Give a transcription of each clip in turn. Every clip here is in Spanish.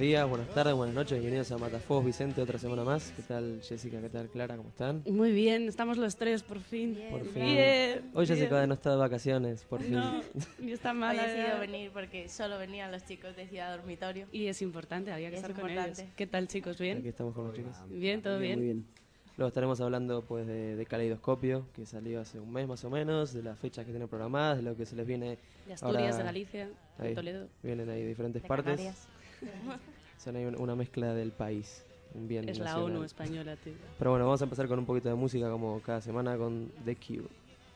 días, buenas tardes, buenas noches, bienvenidos a Matafuegos Vicente, otra semana más. ¿Qué tal Jessica? ¿Qué tal Clara? ¿Cómo están? Muy bien, estamos los tres, por fin. Por fin. Bien. Hoy Jessica no está de vacaciones, por fin. No, ni está mal. Hoy he decidido venir porque solo venían los chicos de Ciudad Dormitorio. Y es importante, había que estar con importante. ellos. ¿Qué tal, chicos? ¿Bien? Aquí estamos con los chicos. Bien, todo bien. Muy bien. Luego estaremos hablando pues de Caleidoscopio, que salió hace un mes más o menos, de las fechas que tienen programadas, de lo que se les viene De Asturias, ahora. de Galicia, de Ahí, Toledo. vienen ahí de diferentes De partes. Canarias. Son ahí una mezcla del país, un bien Es la nacional. ONU española, tío. Pero bueno, vamos a empezar con un poquito de música como cada semana con The Cure.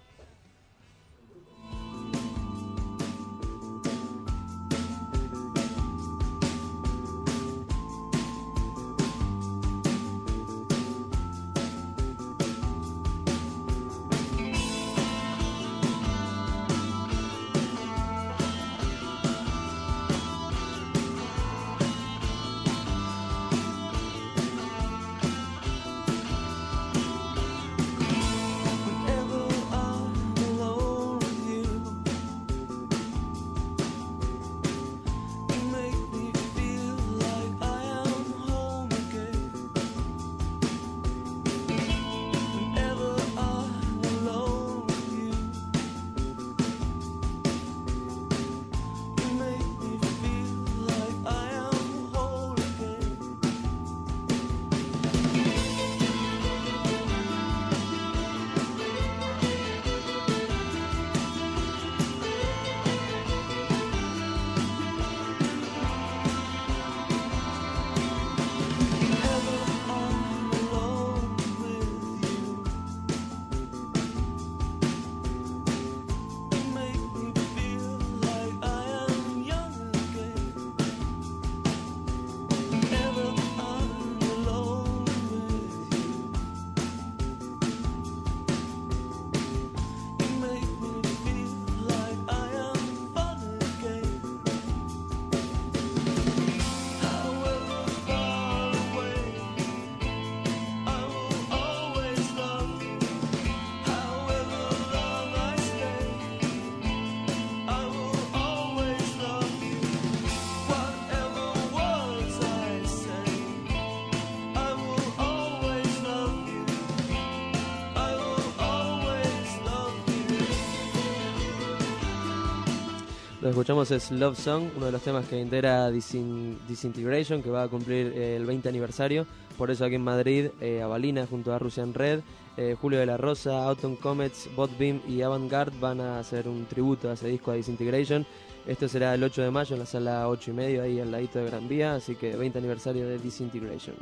Lo que escuchamos es Love Song, uno de los temas que integra Disintegration, que va a cumplir el 20 aniversario. Por eso aquí en Madrid, Avalina junto a Russian Red, Julio de la Rosa, Autumn Comets, Botbeam y Avantgarde van a hacer un tributo a ese disco a Disintegration. Esto será el 8 de mayo en la sala 8:30, ahí al ladito de Gran Vía, así que 20 aniversario de Disintegration.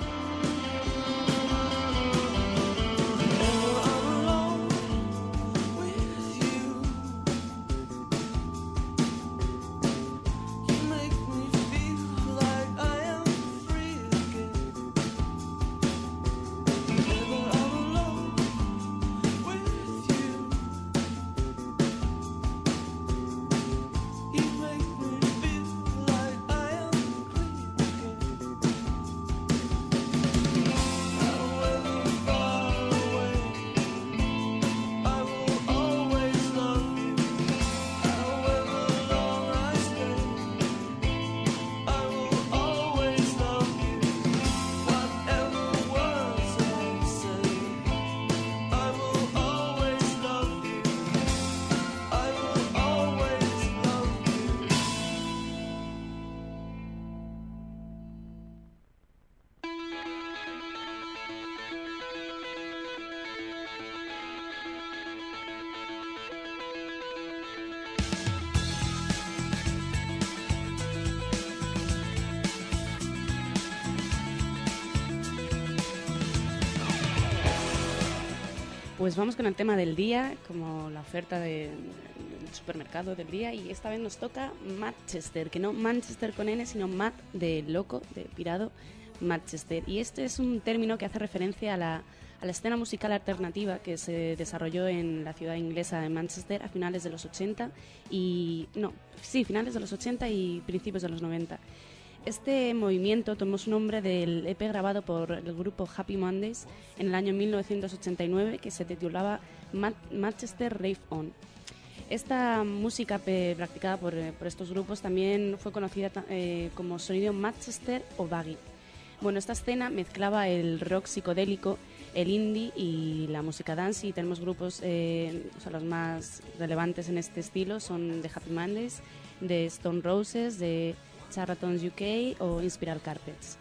Pues vamos con el tema del día, como la oferta del supermercado del día, y esta vez nos toca Manchester, que no Manchester con N, sino Matt de loco, de pirado, Manchester. Y este es un término que hace referencia a la escena musical alternativa que se desarrolló en la ciudad inglesa de Manchester a finales de los 80 finales de los 80 y principios de los 90. Este movimiento tomó su nombre del EP grabado por el grupo Happy Mondays en el año 1989, que se titulaba Manchester Rave On. Esta música practicada por estos grupos también fue conocida como sonido Manchester o Boogie. Bueno, esta escena mezclaba el rock psicodélico, el indie y la música dance, y tenemos grupos, los más relevantes en este estilo son The Happy Mondays, de Stone Roses, de Charlatans UK o Inspiral Carpets.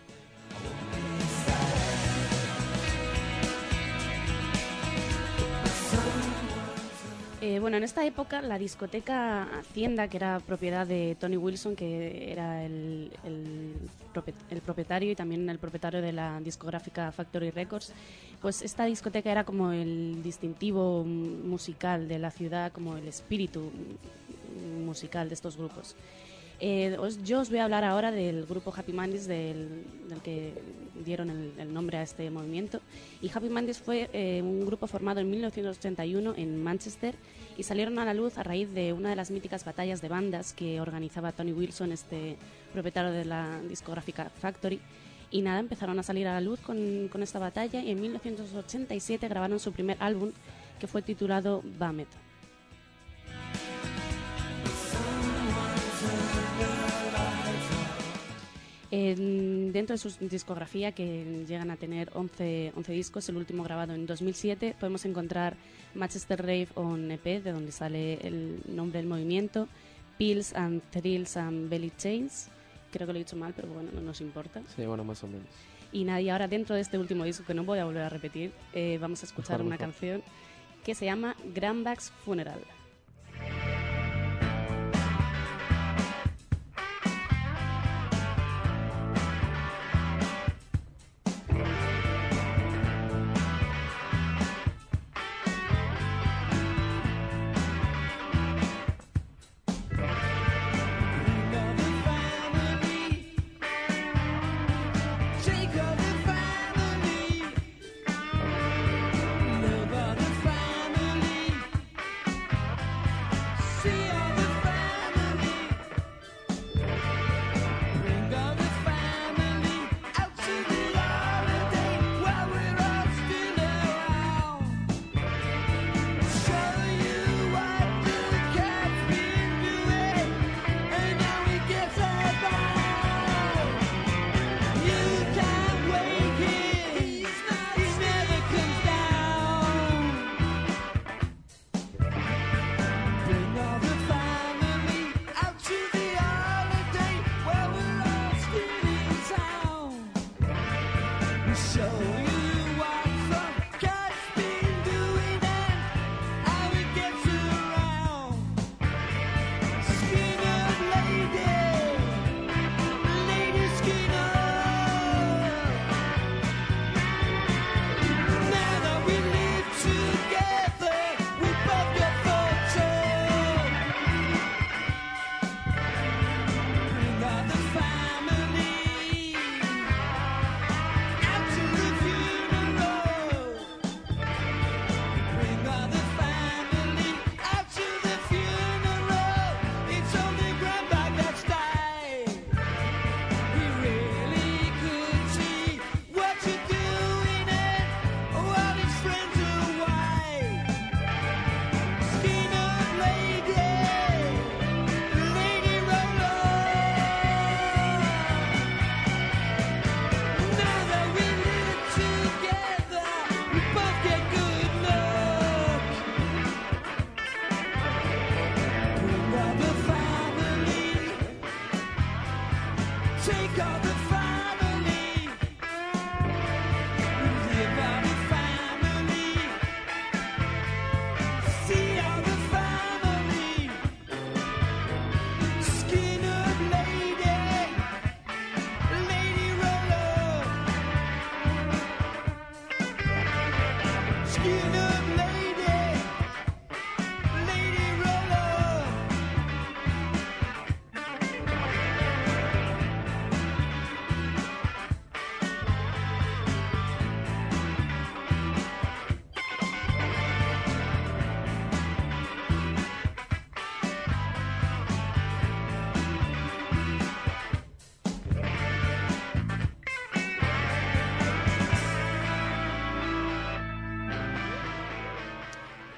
Bueno, en esta época la discoteca Hacienda, que era propiedad de Tony Wilson, que era el propietario y también el propietario de la discográfica Factory Records, pues esta discoteca era como el distintivo musical de la ciudad, como el espíritu musical de estos grupos. Yo os voy a hablar ahora del grupo Happy Mondays, del que dieron el nombre a este movimiento. Y Happy Mondays fue un grupo formado en 1981 en Manchester y salieron a la luz a raíz de una de las míticas batallas de bandas que organizaba Tony Wilson, este propietario de la discográfica Factory. Y nada, empezaron a salir a la luz con esta batalla, y en 1987 grabaron su primer álbum, que fue titulado Bummed. Dentro de su discografía, que llegan a tener 11 discos, el último grabado en 2007, podemos encontrar Manchester Rave on EP, de donde sale el nombre del movimiento, Pills and Thrills and Belly Chains, creo que lo he dicho mal, pero bueno, no nos importa. Sí, bueno, más o menos. Y nada, y ahora dentro de este último disco, que no voy a volver a repetir, vamos a escuchar una canción que se llama Grandback's Funeral.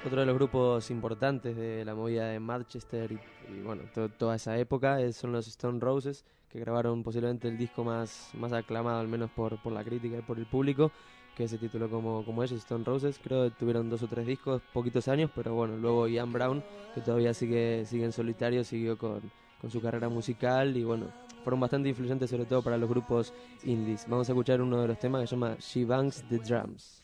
Otro de los grupos importantes de la movida de Manchester y bueno, toda esa época son los Stone Roses, que grabaron posiblemente el disco más aclamado, al menos por la crítica y por el público, que se tituló como ellos, Stone Roses. Creo que tuvieron 2 o 3 discos, poquitos años, pero bueno, luego Ian Brown, que todavía sigue en solitario, siguió con su carrera musical y bueno, fueron bastante influyentes sobre todo para los grupos indies. Vamos a escuchar uno de los temas que se llama She Bangs the Drums.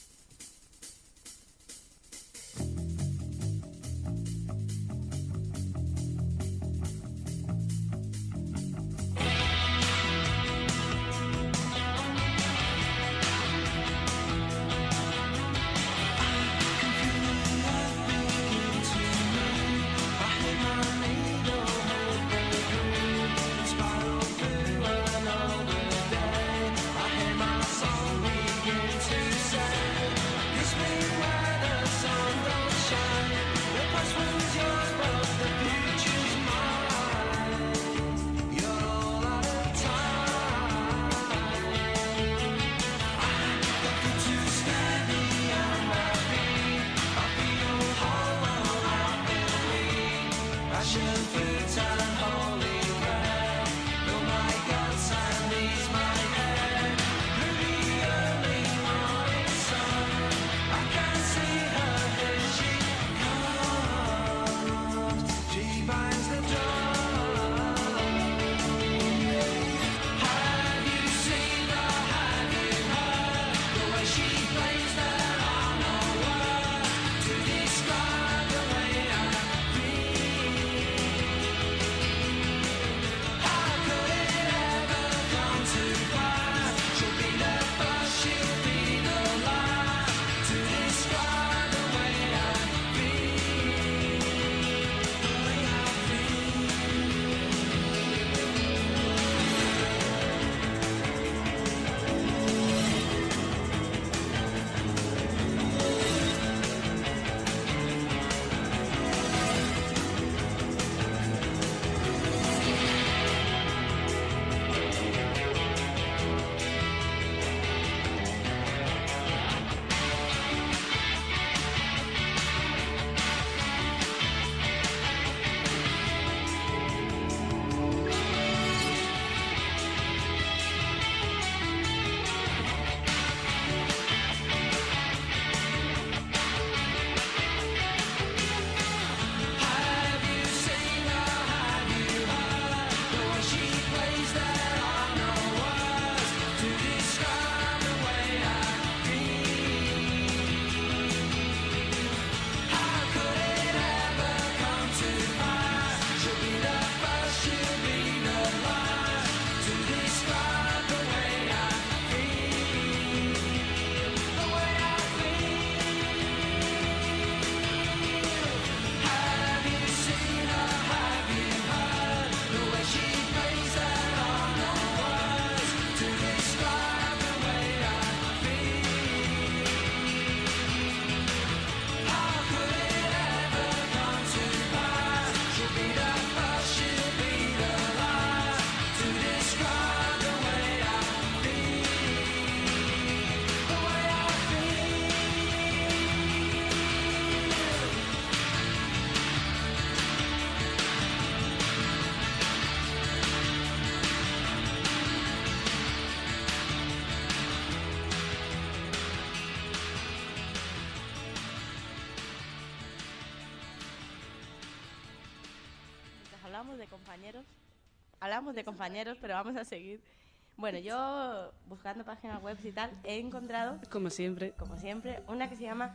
Hablamos de compañeros, pero vamos a seguir. Bueno, yo buscando páginas web y tal, he encontrado, como siempre, una que se llama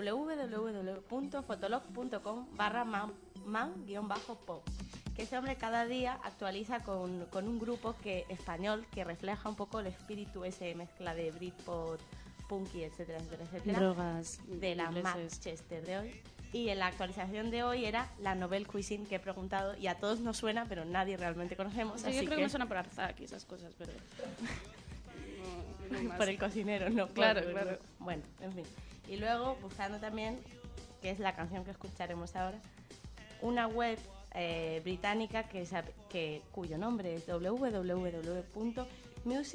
www.fotolog.com/man-pop, que ese hombre cada día actualiza con un grupo español que refleja un poco el espíritu, ese mezcla de Britpop, punky, etcétera, etcétera, etcétera, drogas de la Manchester de hoy. Y en la actualización de hoy era la Nouvelle Cuisine, que he preguntado, y a todos nos suena, pero nadie realmente conocemos. Sí, yo creo que me suena por Arzak y esas cosas, pero... no por el cocinero, no. Claro. Bueno, en fin. Y luego, buscando también, que es la canción que escucharemos ahora, una web británica cuyo nombre es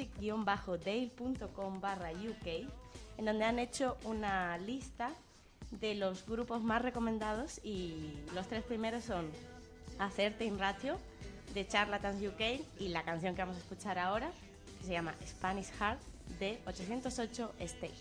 www.music-dale.com/UK, en donde han hecho una lista de los grupos más recomendados y los 3 primeros son A Certain Ratio de Charlatans UK y la canción que vamos a escuchar ahora, que se llama Spanish Heart de 808 State.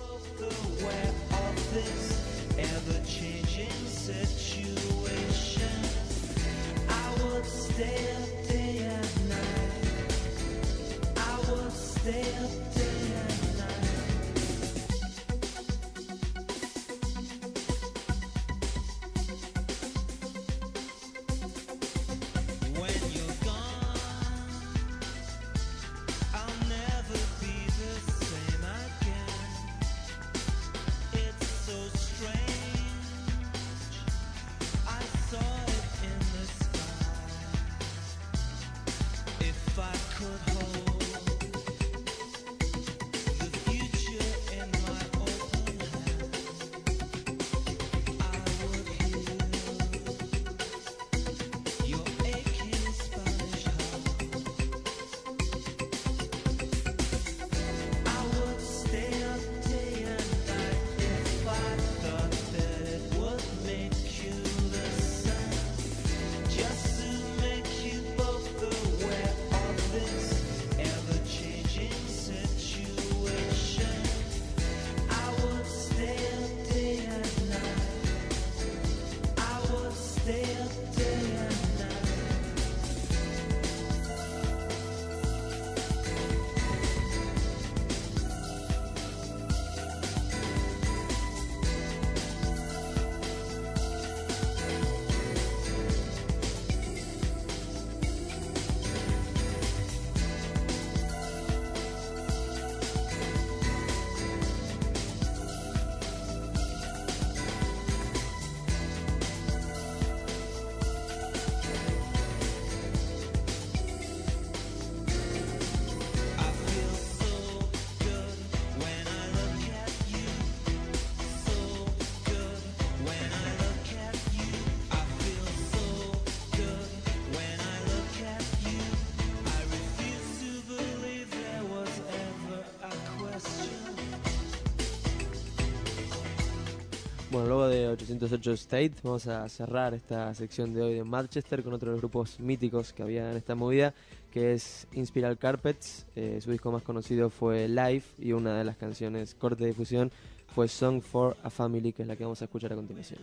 Bueno, luego de 808 State vamos a cerrar esta sección de hoy de Manchester con otro de los grupos míticos que había en esta movida, que es Inspiral Carpets. Su disco más conocido fue Live y una de las canciones corte de difusión fue Song for a Family, que es la que vamos a escuchar a continuación.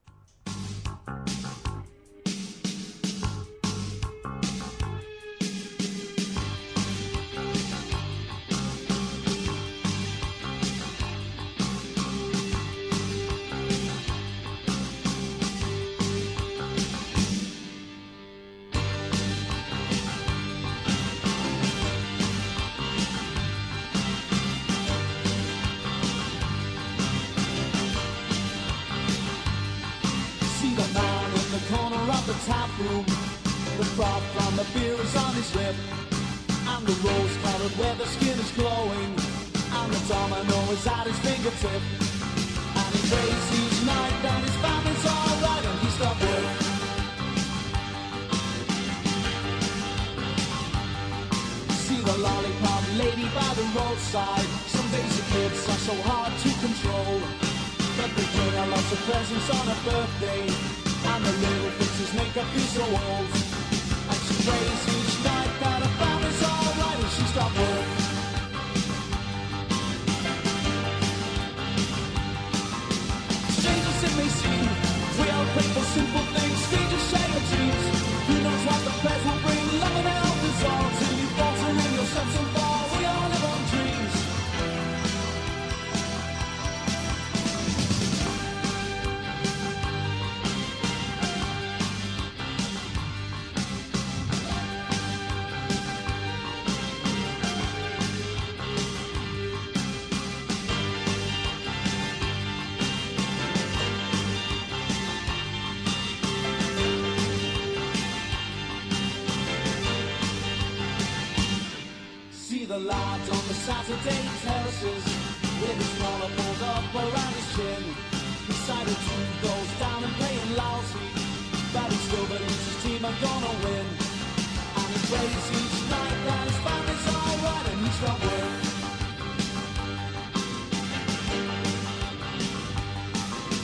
Tap room, the froth from the beer is on his lip, and the rose-colored weather skin is glowing, and the domino is at his fingertip, and he prays each night that his family's alright, and he stopped work. See the lollipop lady by the roadside. Some basic kids are so hard to control, but they bring her lots of presents on her birthday. And the little fixes make her feel so old. And she prays each night that her family's alright, and she stopped work. Strangers it may seem, we all pray for simple things. Strangers share your dreams. Who knows what the prayers will bring? Love and help is all till you falter in your sense and fall. We all live on dreams. The lad on the Saturday terraces, with his collar pulled up around his chin, decided to goes down and playing lousy, but he still believes his team are gonna win, and he prays each night that his family's alright, and he's got work.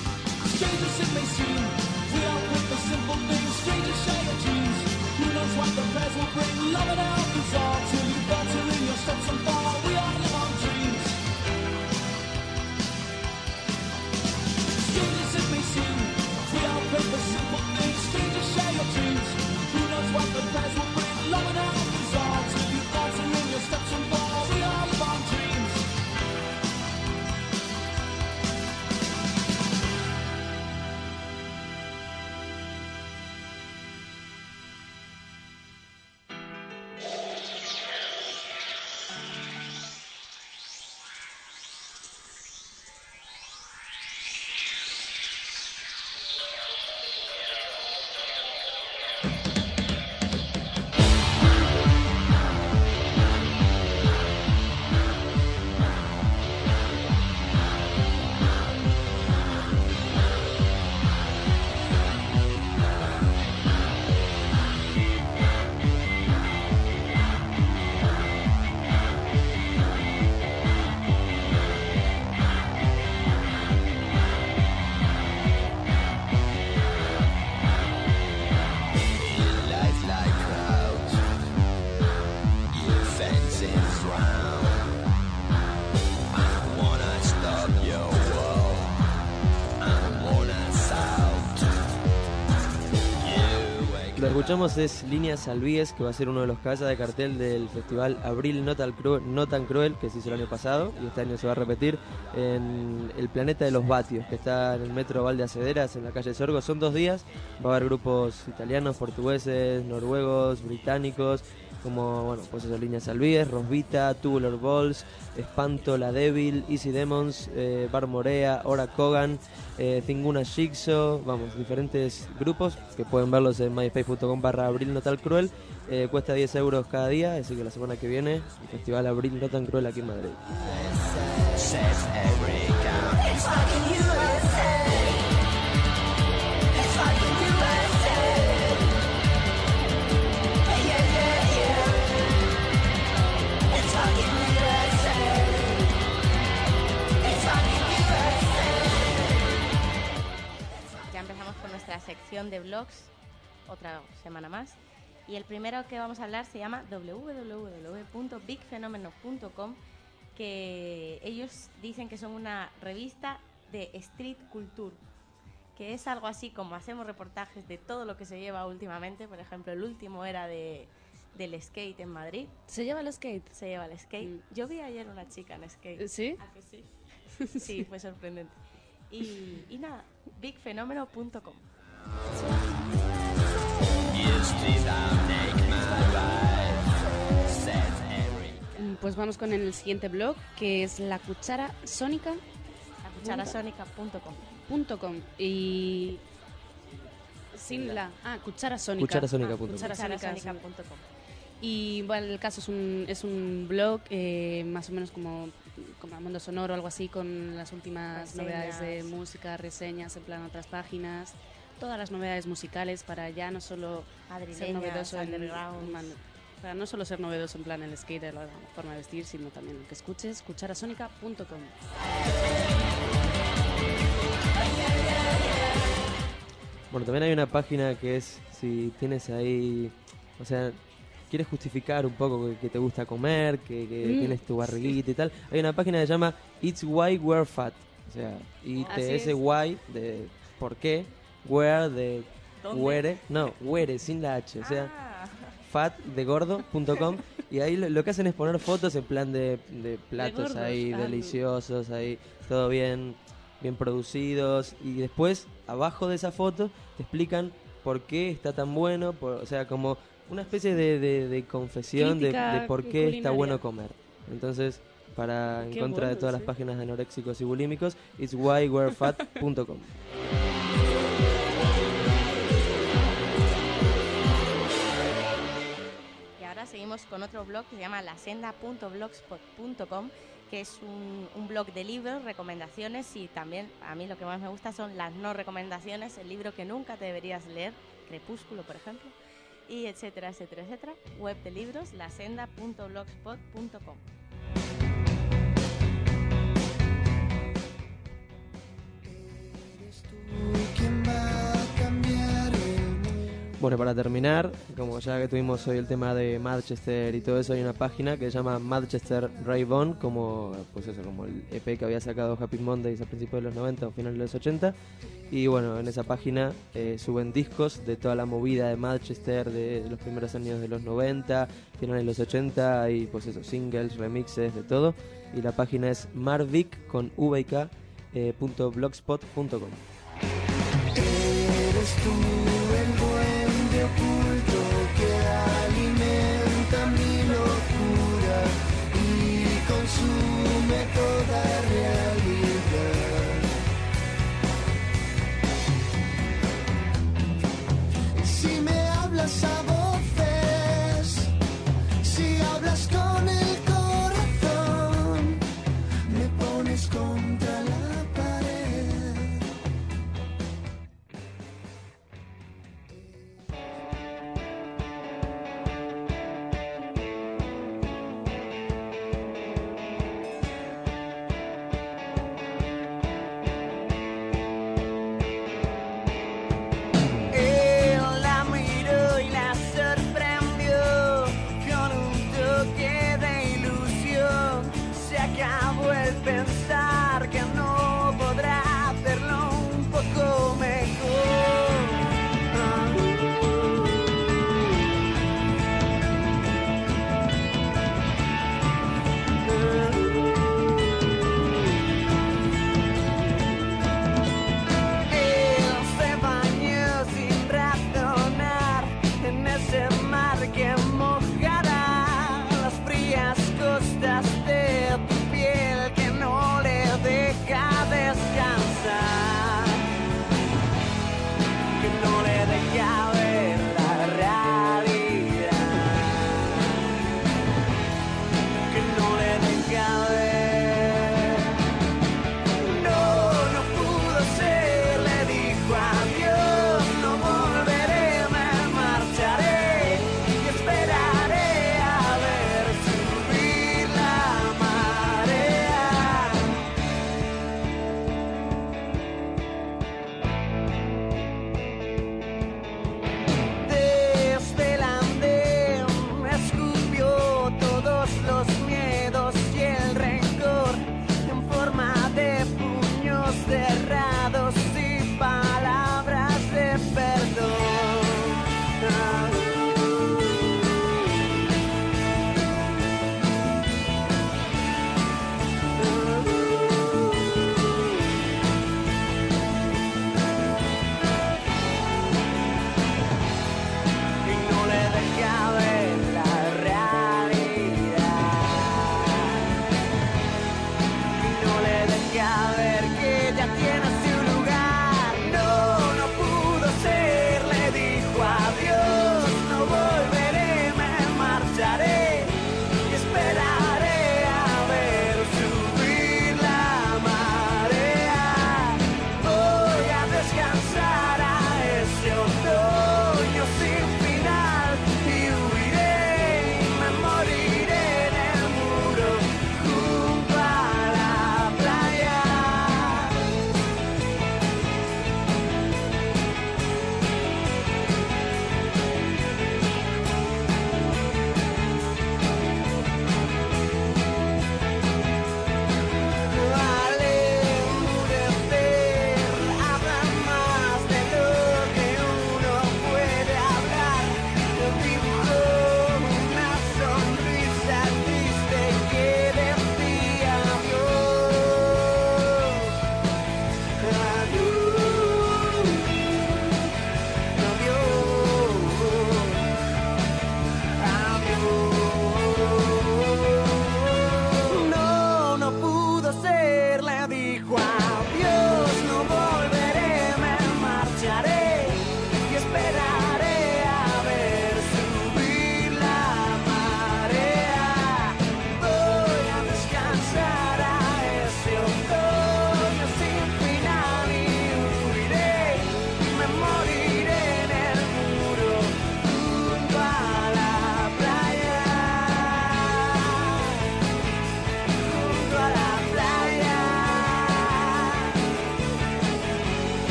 escuchamos es Líneas Salvíes, que va a ser uno de los cabezas de cartel del festival Abril No Tan Cruel, que se hizo el año pasado, y este año se va a repetir en el Planeta de los Vatios, que está en el metro Valde Acederas, en la calle Sorgo. Son 2 días, va a haber grupos italianos, portugueses, noruegos, británicos, como, bueno, pues eso, Líneas Salvíes, Rosvita, Tubular Balls, Espanto, La Débil, Easy Demons, Bar Morea, Ora Kogan, Zinguna Jigsaw, vamos, diferentes grupos que pueden verlos en myspace.com/Abril No Tan Cruel. Cuesta 10 euros cada día, así que la semana que viene, el festival Abril No Tan Cruel aquí en Madrid. Nuestra sección de blogs, otra semana más, y el primero que vamos a hablar se llama www.bigfenomeno.com, que ellos dicen que son una revista de street culture, que es algo así como hacemos reportajes de todo lo que se lleva últimamente. Por ejemplo, el último era del skate en Madrid. ¿Se lleva el skate? Se lleva el skate. Yo vi ayer una chica en skate. ¿Sí? ¿A que sí? Sí, fue sorprendente. Y nada, bigfenomeno.com. Pues vamos con el siguiente blog, que es la cuchara sónica. Lacucharasónica.com. Y sin la cuchara sónica. Cucharasónica.com. Cucharasónica.com. Y bueno, el caso es un blog más o menos como el mundo sonoro o algo así, con las últimas novedades de música, reseñas en plan otras páginas, todas las novedades musicales para ya no solo ser novedoso para no solo ser novedoso en plan el skate, la forma de vestir, sino también que escuches cucharasónica.com. Bueno, también hay una página que es, si tienes ahí, o sea, quieres justificar un poco que te gusta comer, que tienes tu barriguita y tal, hay una página que se llama It's Why We're Fat, o sea, why de por qué, where de where, no, where sin la H, o sea, fat de gordo.com, y ahí lo que hacen es poner fotos en plan de platos de ahí gordos, deliciosos, ahí todo bien producidos, y después abajo de esa foto te explican por qué está tan bueno, o sea, como una especie de confesión de por qué culinaria. está bueno comer. Entonces, en contra de todas las páginas de anoréxicos y bulímicos, it's whywe'refat.com. Y ahora seguimos con otro blog que se llama lasenda.blogspot.com, que es un blog de libros, recomendaciones, y también a mí lo que más me gusta son las no recomendaciones, el libro que nunca te deberías leer, Crepúsculo, por ejemplo, y etcétera, etcétera, etcétera. Web de libros, lasenda.blogspot.com. Bueno, para terminar, como ya que tuvimos hoy el tema de Manchester y todo eso, hay una página que se llama Manchester Rave-On, como el EP que había sacado Happy Mondays a principios de los 90 o finales de los 80. Y bueno, en esa página suben discos de toda la movida de Manchester, de los primeros años de los 90, finales de los 80, y pues eso, singles, remixes, de todo. Y la página es marvic.blogspot.com. Eres tú el duende oculto que alimenta mi locura y consume toda realidad. Si me hablas a voces, si hablas con el corazón, me pones contra la pared.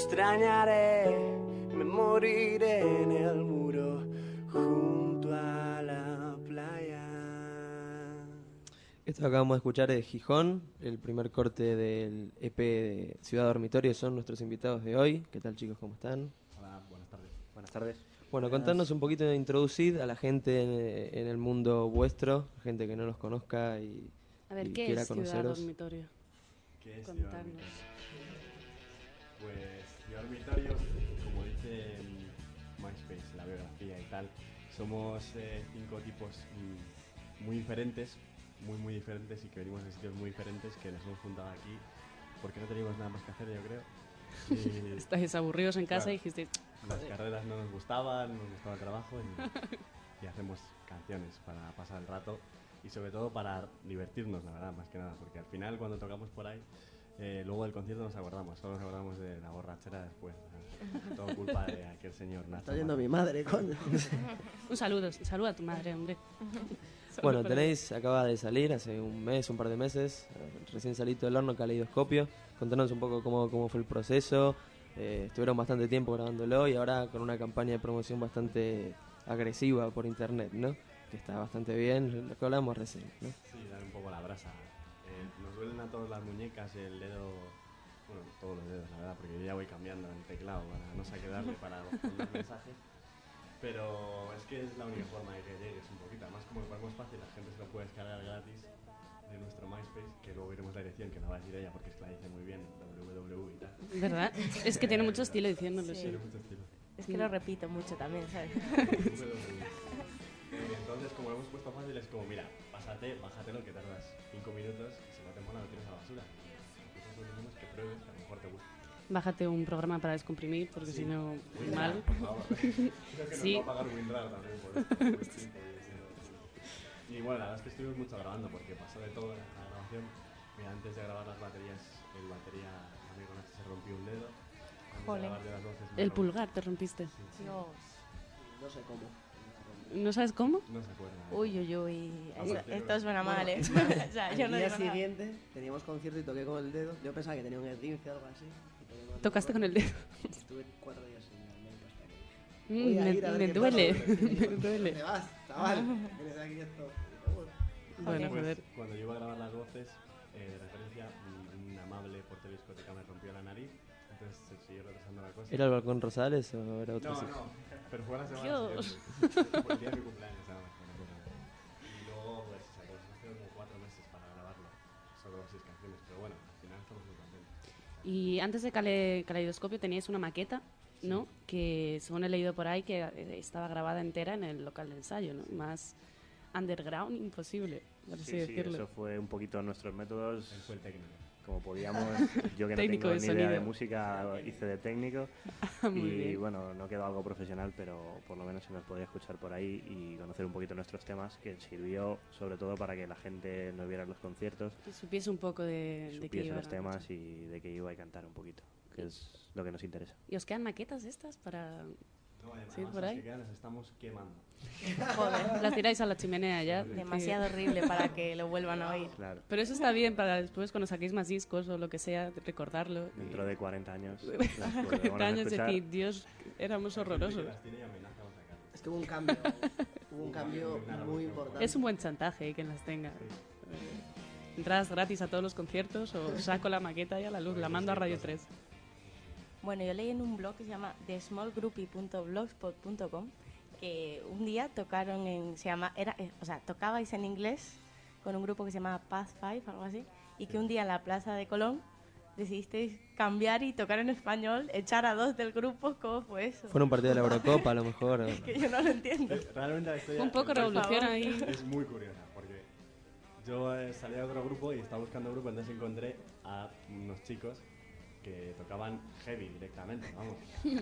extrañaré, me moriré en el muro junto a la playa. Esto que acabamos de escuchar es Gijón, el primer corte del EP de Ciudad Dormitorio. Son nuestros invitados de hoy. ¿Qué tal, chicos? ¿Cómo están? Hola, buenas tardes. Buenas tardes. Bueno, contanos un poquito, introducid a la gente en el mundo vuestro, gente que no los conozca y A ver, y ¿qué quiera es Ciudad conoceros. Dormitorio? ¿Qué es Ciudad Contarnos. Dormitorio? Pues Ciudad Dormitorio, como dice en MySpace, la biografía y tal, somos 5 tipos muy diferentes, muy diferentes y que venimos de sitios muy diferentes, que nos hemos juntado aquí porque no teníamos nada más que hacer, yo creo. Y Estáis aburridos en casa Claro. y dijisteis, las carreras no nos gustaban, no nos gustaba el trabajo y hacemos canciones para pasar el rato y sobre todo para divertirnos, la verdad, más que nada, porque al final cuando tocamos por ahí, luego del concierto nos acordamos, solo nos acordamos de la borrachera después. Todo culpa de aquel señor Nacho. Está oyendo mi madre, coño. un saludo a tu madre, hombre. Bueno, Solo tenéis, acaba de salir hace un mes, un par de meses, recién salido del horno, Caleidoscopio. Contanos un poco cómo fue el proceso. Estuvieron bastante tiempo grabándolo y ahora con una campaña de promoción bastante agresiva por internet, ¿no? Que está bastante bien, lo que hablamos recién, ¿no? Sí, dar un poco la brasa. Nos duelen a todas las muñecas, el dedo, bueno, todos los dedos, la verdad, porque yo ya voy cambiando el teclado para no sé qué darle para mandar mensajes. Pero es que es la única forma de que llegues un poquito. Además, como lo ponemos fácil, la gente se lo puede descargar gratis de nuestro MySpace, que luego iremos la dirección, que no va a decir ella porque es que la dice muy bien, www y tal. ¿Verdad? Es que tiene mucho estilo diciéndolo, Sí. sí. Tiene mucho estilo. Es que lo repito mucho también, ¿sabes? Entonces, como lo hemos puesto fácil, es como, mira, bájatelo que tardas 5 minutos y si no te mola lo tiras a la basura. Nosotros lo decimos que pruebes, que a lo mejor te gusta. Bájate un programa para descomprimir, porque Sí. si no, WinRAR, mal. por favor. Creo que Sí. nos va a pagar WinRAR también por esto. Y bueno, la verdad es que estuvimos mucho grabando porque pasó de todo en la grabación. Mira, antes de grabar las baterías, el batería amigo Nacho se rompió un dedo. Antes de Jolín. grabar de las voces me El rompí- pulgar te rompiste. Dios. No sé cómo. ¿No sabes cómo? No se acuerda. Uy, uy, uy. Vamos, Esto suena mal, ¿eh? o sea, yo Al no día digo nada. siguiente teníamos concierto y toqué con el dedo. Yo pensaba que tenía un esguince o algo así. y toqué con Tocaste con el dedo. Estuve 4 días sin ir al médico hasta que dije, voy a Me, ir a ver me qué duele, pasa. Y me yo, duele. ¿dónde vas, chaval? Eres aquí esto. Bueno, Pues, joder. cuando yo iba a grabar las voces, de referencia, un amable portero de discoteca me rompió la nariz, entonces se siguió retrasando la cosa. ¿Era el Balcón Rosales o era otro No, sitio? no, pero fue la semana Dios. siguiente. Fue el día de mi cumpleaños, además, con la cosa. Y luego, pues, se sacó, nos quedó como 4 meses para grabarlo, solo 6 canciones, pero bueno, al final estamos muy contentos. Y antes de Caleidoscopio teníais una maqueta, ¿no? Que según he leído por ahí que estaba grabada entera en el local de ensayo, ¿no? Más underground imposible, por así Sí, decirlo. eso fue un poquito nuestros métodos. Él fue el técnico. Como podíamos, yo que no Técnico tengo de ni idea de sonido. música, hice de técnico. Muy Y bien. bueno, no quedó algo profesional, pero por lo menos se nos podía escuchar por ahí y conocer un poquito nuestros temas, que sirvió sobre todo para que la gente nos viera en los conciertos, Que supiese un poco de qué supiese iba los la temas cosa. y de qué iba a cantar un poquito, que es lo que nos interesa. ¿Y os quedan maquetas estas para...? No, además, Sí, por las ahí. que quedan las estamos quemando. Joder. Las tiráis a la chimenea ya. Demasiado horrible para que lo vuelvan a oír. Claro, Pero eso está bien para después, cuando saquéis más discos o lo que sea, recordarlo. dentro de 40 años. las 40 volveremos a años escuchar. decir, Dios, éramos horrorosos. Las tiene y amenaza con sacarlas. Es que hubo un cambio muy importante. Es un buen chantaje que las tenga. Entradas gratis a todos los conciertos o saco la maqueta y a la luz, la mando a Radio 3. Bueno, yo leí en un blog que se llama thesmallgroupie.blogspot.com que un día tocaron en... tocabais en inglés con un grupo que se llamaba Path 5, algo así, y que un día en la plaza de Colón decidisteis cambiar y tocar en español, echar a 2 del grupo. ¿Cómo fue eso? Fue en un partido de la Eurocopa, a lo mejor. o- Que yo no lo entiendo. Realmente la historia Un poco es- revolución favor. ahí. Es muy curiosa, porque yo salí de otro grupo y estaba buscando grupo, entonces encontré a unos chicos que tocaban heavy directamente, vamos.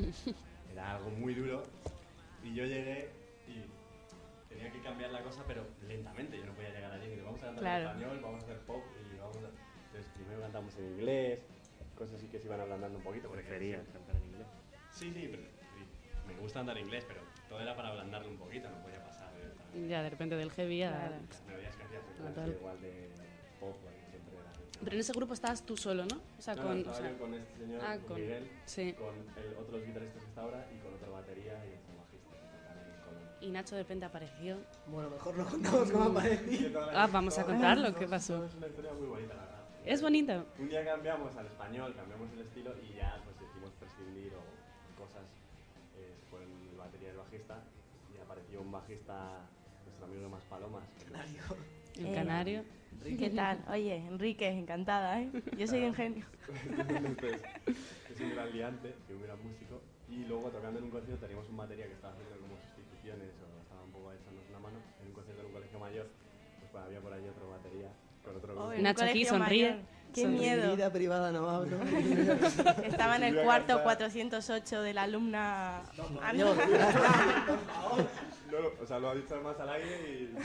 Era algo muy duro y yo llegué y tenía que cambiar la cosa, pero lentamente. Yo no podía llegar allí y decir, vamos a cantar Claro. en español, vamos a hacer pop y vamos a... Entonces primero cantamos en inglés, cosas así que se iban ablandando un poquito. porque- Preferías cantar en inglés. Sí, pero me gusta andar inglés, pero todo era para ablandarlo un poquito, no podía pasar directamente. Ya, de repente del heavy a... Claro. Me veías que hacía Total. igual de pop, porque siempre era Pero en ese grupo estabas tú solo, ¿no? O sea, No, con... estaba yo con este señor, con Miguel, Sí. con el otro guitarrista que está ahora y con otra batería y otro bajista que tocan en Colombia. Y Nacho de repente apareció. Bueno, mejor no contamos cómo aparecí. Vamos a contarlo, ¿qué pasó? Es una historia muy bonita, la verdad. Es bonito. Un día cambiamos al español, cambiamos el estilo y ya pues decidimos prescindir o cosas. Se fue el batería del bajista y apareció un bajista, nuestro amigo de Más Palomas. El canario. ¿Qué tal? Oye, Enrique, encantada, ¿eh? Yo soy ingenio. Entonces, es un gran liante, que un gran músico. Y luego tocando en un concierto teníamos un batería que estaba haciendo como sustituciones o estaba un poco echándonos la mano. En un concierto en un colegio mayor, pues había por ahí otro batería con otro grupo. Oh, en un Nacho aquí colegio sonríe. mayor. ¡Qué Mi miedo! vida privada no hablo. Estaba en el cuarto 408 de la alumna... Yo, No, o sea, lo ha dicho más al aire y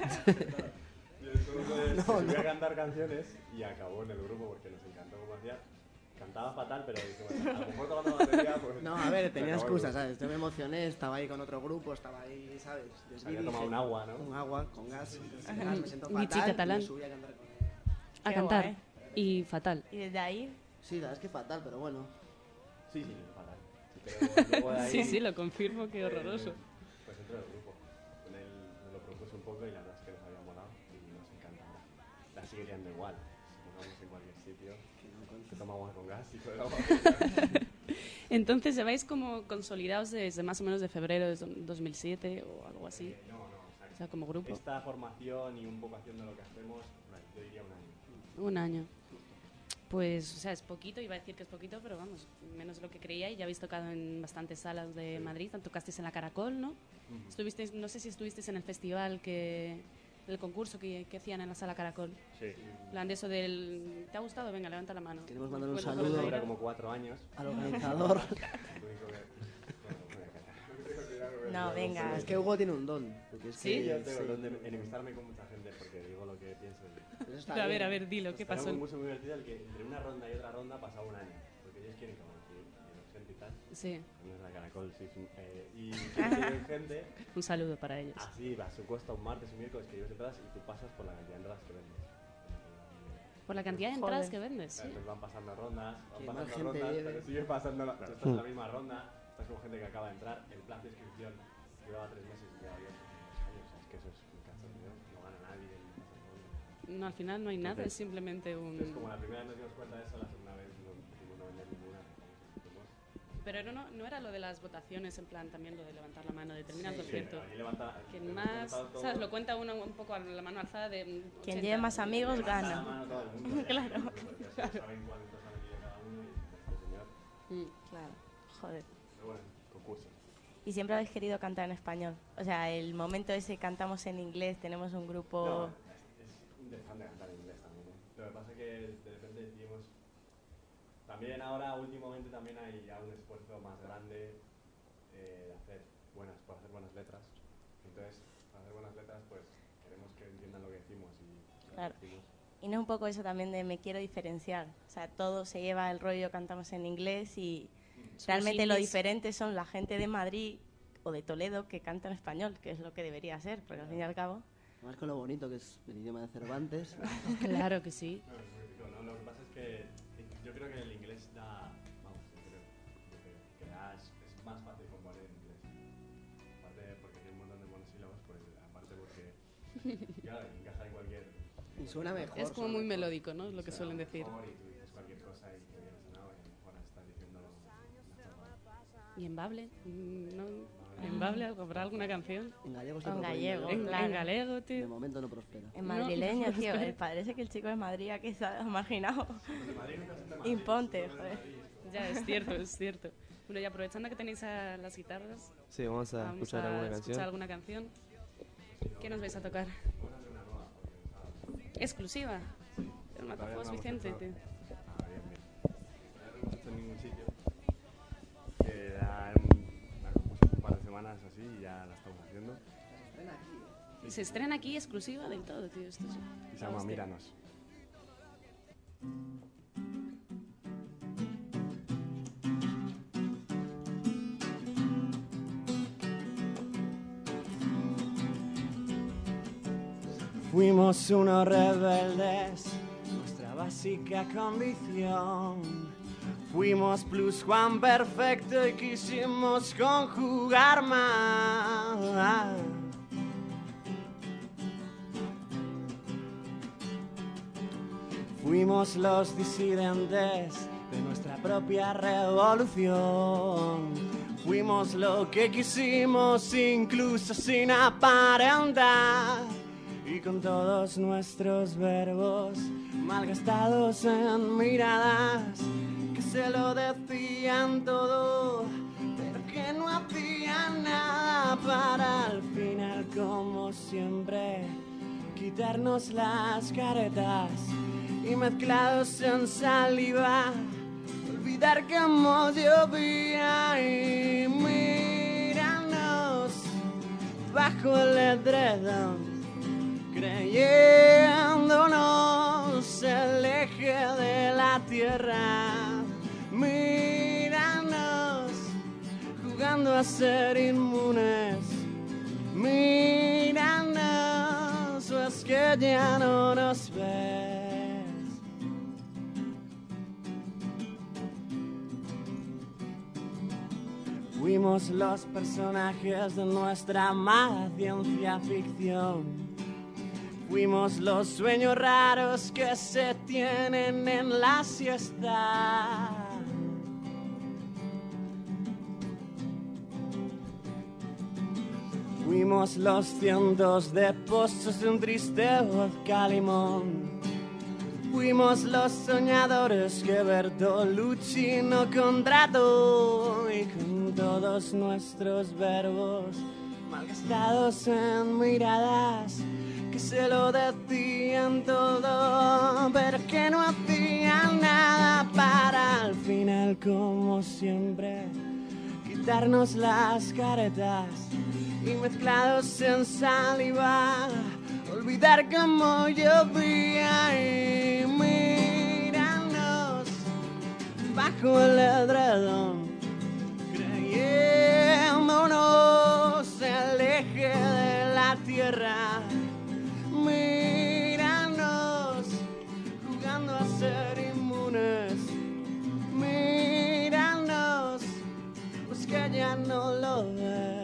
entonces voy a cantar canciones y acabó en el grupo porque nos encantó cómo hacía. Cantaba fatal, pero dijimos, a lo mejor tocando batería, pues... No, a ver, se tenía acabó el excusas, grupo. ¿sabes? Yo me emocioné, estaba ahí con otro grupo, estaba ahí, ¿sabes? Se había tomado un agua, ¿no? Un agua con gas. Ajá. Me siento Bichi fatal catalán. y me subí a cantar con él. A Qué cantar. guay. Y fatal. Y desde ahí... Sí, la verdad es que fatal, pero bueno. Sí, fatal. Pero luego de ahí, Sí, sí, lo confirmo, qué horroroso. Pues entró en el grupo. Con él nos lo propuse un poco y la verdad es que nos había molado y nos encanta. La sigue liando igual. Si nos vamos en cualquier sitio, que toma agua con gas y todo el agua. Entonces, ¿lleváis como consolidados desde más o menos de febrero de 2007 o algo así? No, O sea, como grupo. esta formación y un poco haciendo lo que hacemos, bueno, yo diría un año. Un año. Pues, o sea, es poquito, iba a decir que es poquito, pero vamos, menos de lo que creía. Y ya habéis tocado en bastantes salas de Madrid. Tocasteis en la Caracol, ¿no? Estuvisteis, no sé si estuvisteis en el festival el concurso que hacían en la sala Caracol. Sí. En plan de eso del... ¿Te ha gustado? Venga, levanta la mano. Queremos mandar un Bueno, saludo Era como 4 años. al organizador. Lo único que... No, venga. Es que Hugo tiene un don. Porque es ¿Sí? que, Yo tengo el don de enemistarme con mucha gente porque digo lo que pienso. Eso está Pero bien. a ver, dilo, ¿qué Era pasó? un concurso muy divertido el que entre una ronda y otra ronda pasaba un año. Porque ellos quieren como que gente y tal. Sí, No es la Caracol, sí. Y quieren gente. un saludo para ellos. Así, va, su cuesta un martes, un miércoles que lleves entradas y tú pasas por la cantidad de entradas que vendes. Por la cantidad de Joder. entradas que vendes. ¿sí? Entonces van pasando rondas, Que van más pasando gente rondas, lleve. pero sigue pasando. Tú estás en la misma ronda, estás con gente que acaba de entrar. El plazo de inscripción llevaba 3 meses y lleva 2 años. O sea, es que eso es un cachondeo, no gana nadie en esas rondas. No, al final no hay nada, es simplemente un... Entonces, como la primera vez nos dimos cuenta de eso, la segunda vez no decidimos no vender ninguna. Pero no era lo de las votaciones, en plan también lo de levantar la mano, de terminar el concierto. Ahí levanta, Que hemos más, levantado todo. ¿sabes? Lo cuenta uno un poco a la mano alzada de... Quien 80. lleve más amigos Levanta la gana. mano todo el mundo. Claro. Porque así saben cuántos han vendido cada uno y este señor. Claro. Joder. Pero bueno, concurso. Y siempre habéis querido cantar en español. O sea, el momento ese cantamos en inglés, tenemos un grupo... No, es interesante cantar en inglés también, ¿eh? Lo que pasa es que de repente decidimos... También ahora, últimamente, también hay ya un esfuerzo más grande de por hacer buenas letras. Entonces, para hacer buenas letras, pues queremos que entiendan lo que decimos y lo Claro. que decimos. Y no es un poco eso también de me quiero diferenciar. O sea, todo se lleva el rollo, cantamos en inglés y realmente lo indies. diferente son la gente de Madrid o de Toledo que canta en español, que es lo que debería ser, porque al fin y al cabo... Además con lo bonito que es el idioma de Cervantes. Claro que sí. No, es muy rico, ¿no? Lo que pasa es que yo creo que el inglés da... Vamos, yo creo que es más fácil componer en inglés. Aparte porque tiene un montón de monosílabos, pues aparte porque... Claro, encaja en cualquier... Y suena mejor. Es como suena muy mejor. melódico, ¿no? Es lo que suelen decir. Mejor, y tú dices cualquier cosa y que viene sonado y a lo mejor estás diciendo una forma. ¿Y en Bable? ¿No? ¿En Bable habrá alguna canción? En gallego En siempre gallego. En, Claro. en galego, De tío. momento no prospera. En madrileño, No, tío. Parece que el chico de Madrid aquí está marginado. De Madrid nunca se te Madrid, Imponte, solo de joder. Madrid. Ya, es cierto, es cierto. Bueno, y aprovechando que tenéis a las guitarras, Sí, vamos a escuchar alguna canción. escuchar alguna canción. ¿Qué nos vais a tocar? Exclusiva. El Matafuegos Vicente, tío. Ah, bien, bien. No lo hemos hecho en ningún sitio. La compuse hace un par de semanas así y ya la estamos haciendo. Y se estrena aquí exclusiva del todo, tío. Esto es Y se llama Míranos. Fuimos unos rebeldes, nuestra básica condición. Fuimos plus Juan perfecto y quisimos conjugar más. Fuimos los disidentes de nuestra propia revolución. Fuimos lo que quisimos, incluso sin aparentar. Y con todos nuestros verbos malgastados en miradas que se lo decían todo, pero que no hacían nada para al final, como siempre, quitarnos las caretas y mezclados en saliva olvidar cómo llovía y mirarnos bajo el edredón, creyéndonos el eje de la tierra. Míranos jugando a ser inmunes. Míranos, o es que ya no nos ves. Fuimos los personajes de nuestra amada ciencia ficción. Fuimos los sueños raros que se tienen en la siesta. Fuimos los cientos de pozos de un triste vodka limón. Fuimos los soñadores que Bertolucci no contrató. Y con todos nuestros verbos malgastados en miradas que se lo decían todo, pero que no hacían nada para al final, como siempre, quitarnos las caretas y mezclados en saliva olvidar cómo llovía y mirarnos bajo el edredón, creyéndonos el eje de la tierra. Míranos jugando a ser inmunes. Míranos, pues que ya no lo ves.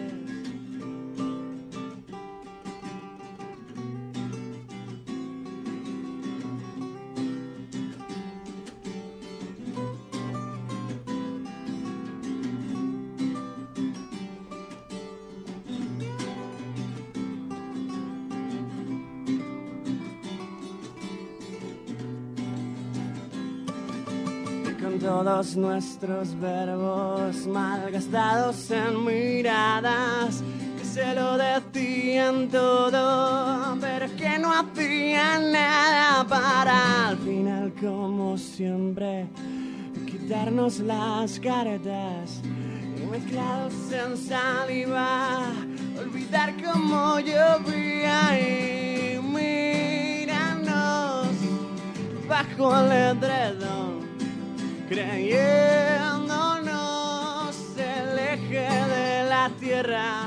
Con todos nuestros verbos malgastados en miradas que se lo decían todo, pero que no hacían nada para al final, como siempre, quitarnos las caretas y mezclados en saliva olvidar cómo llovía y mirarnos bajo el edredón, creyéndonos el eje de la tierra.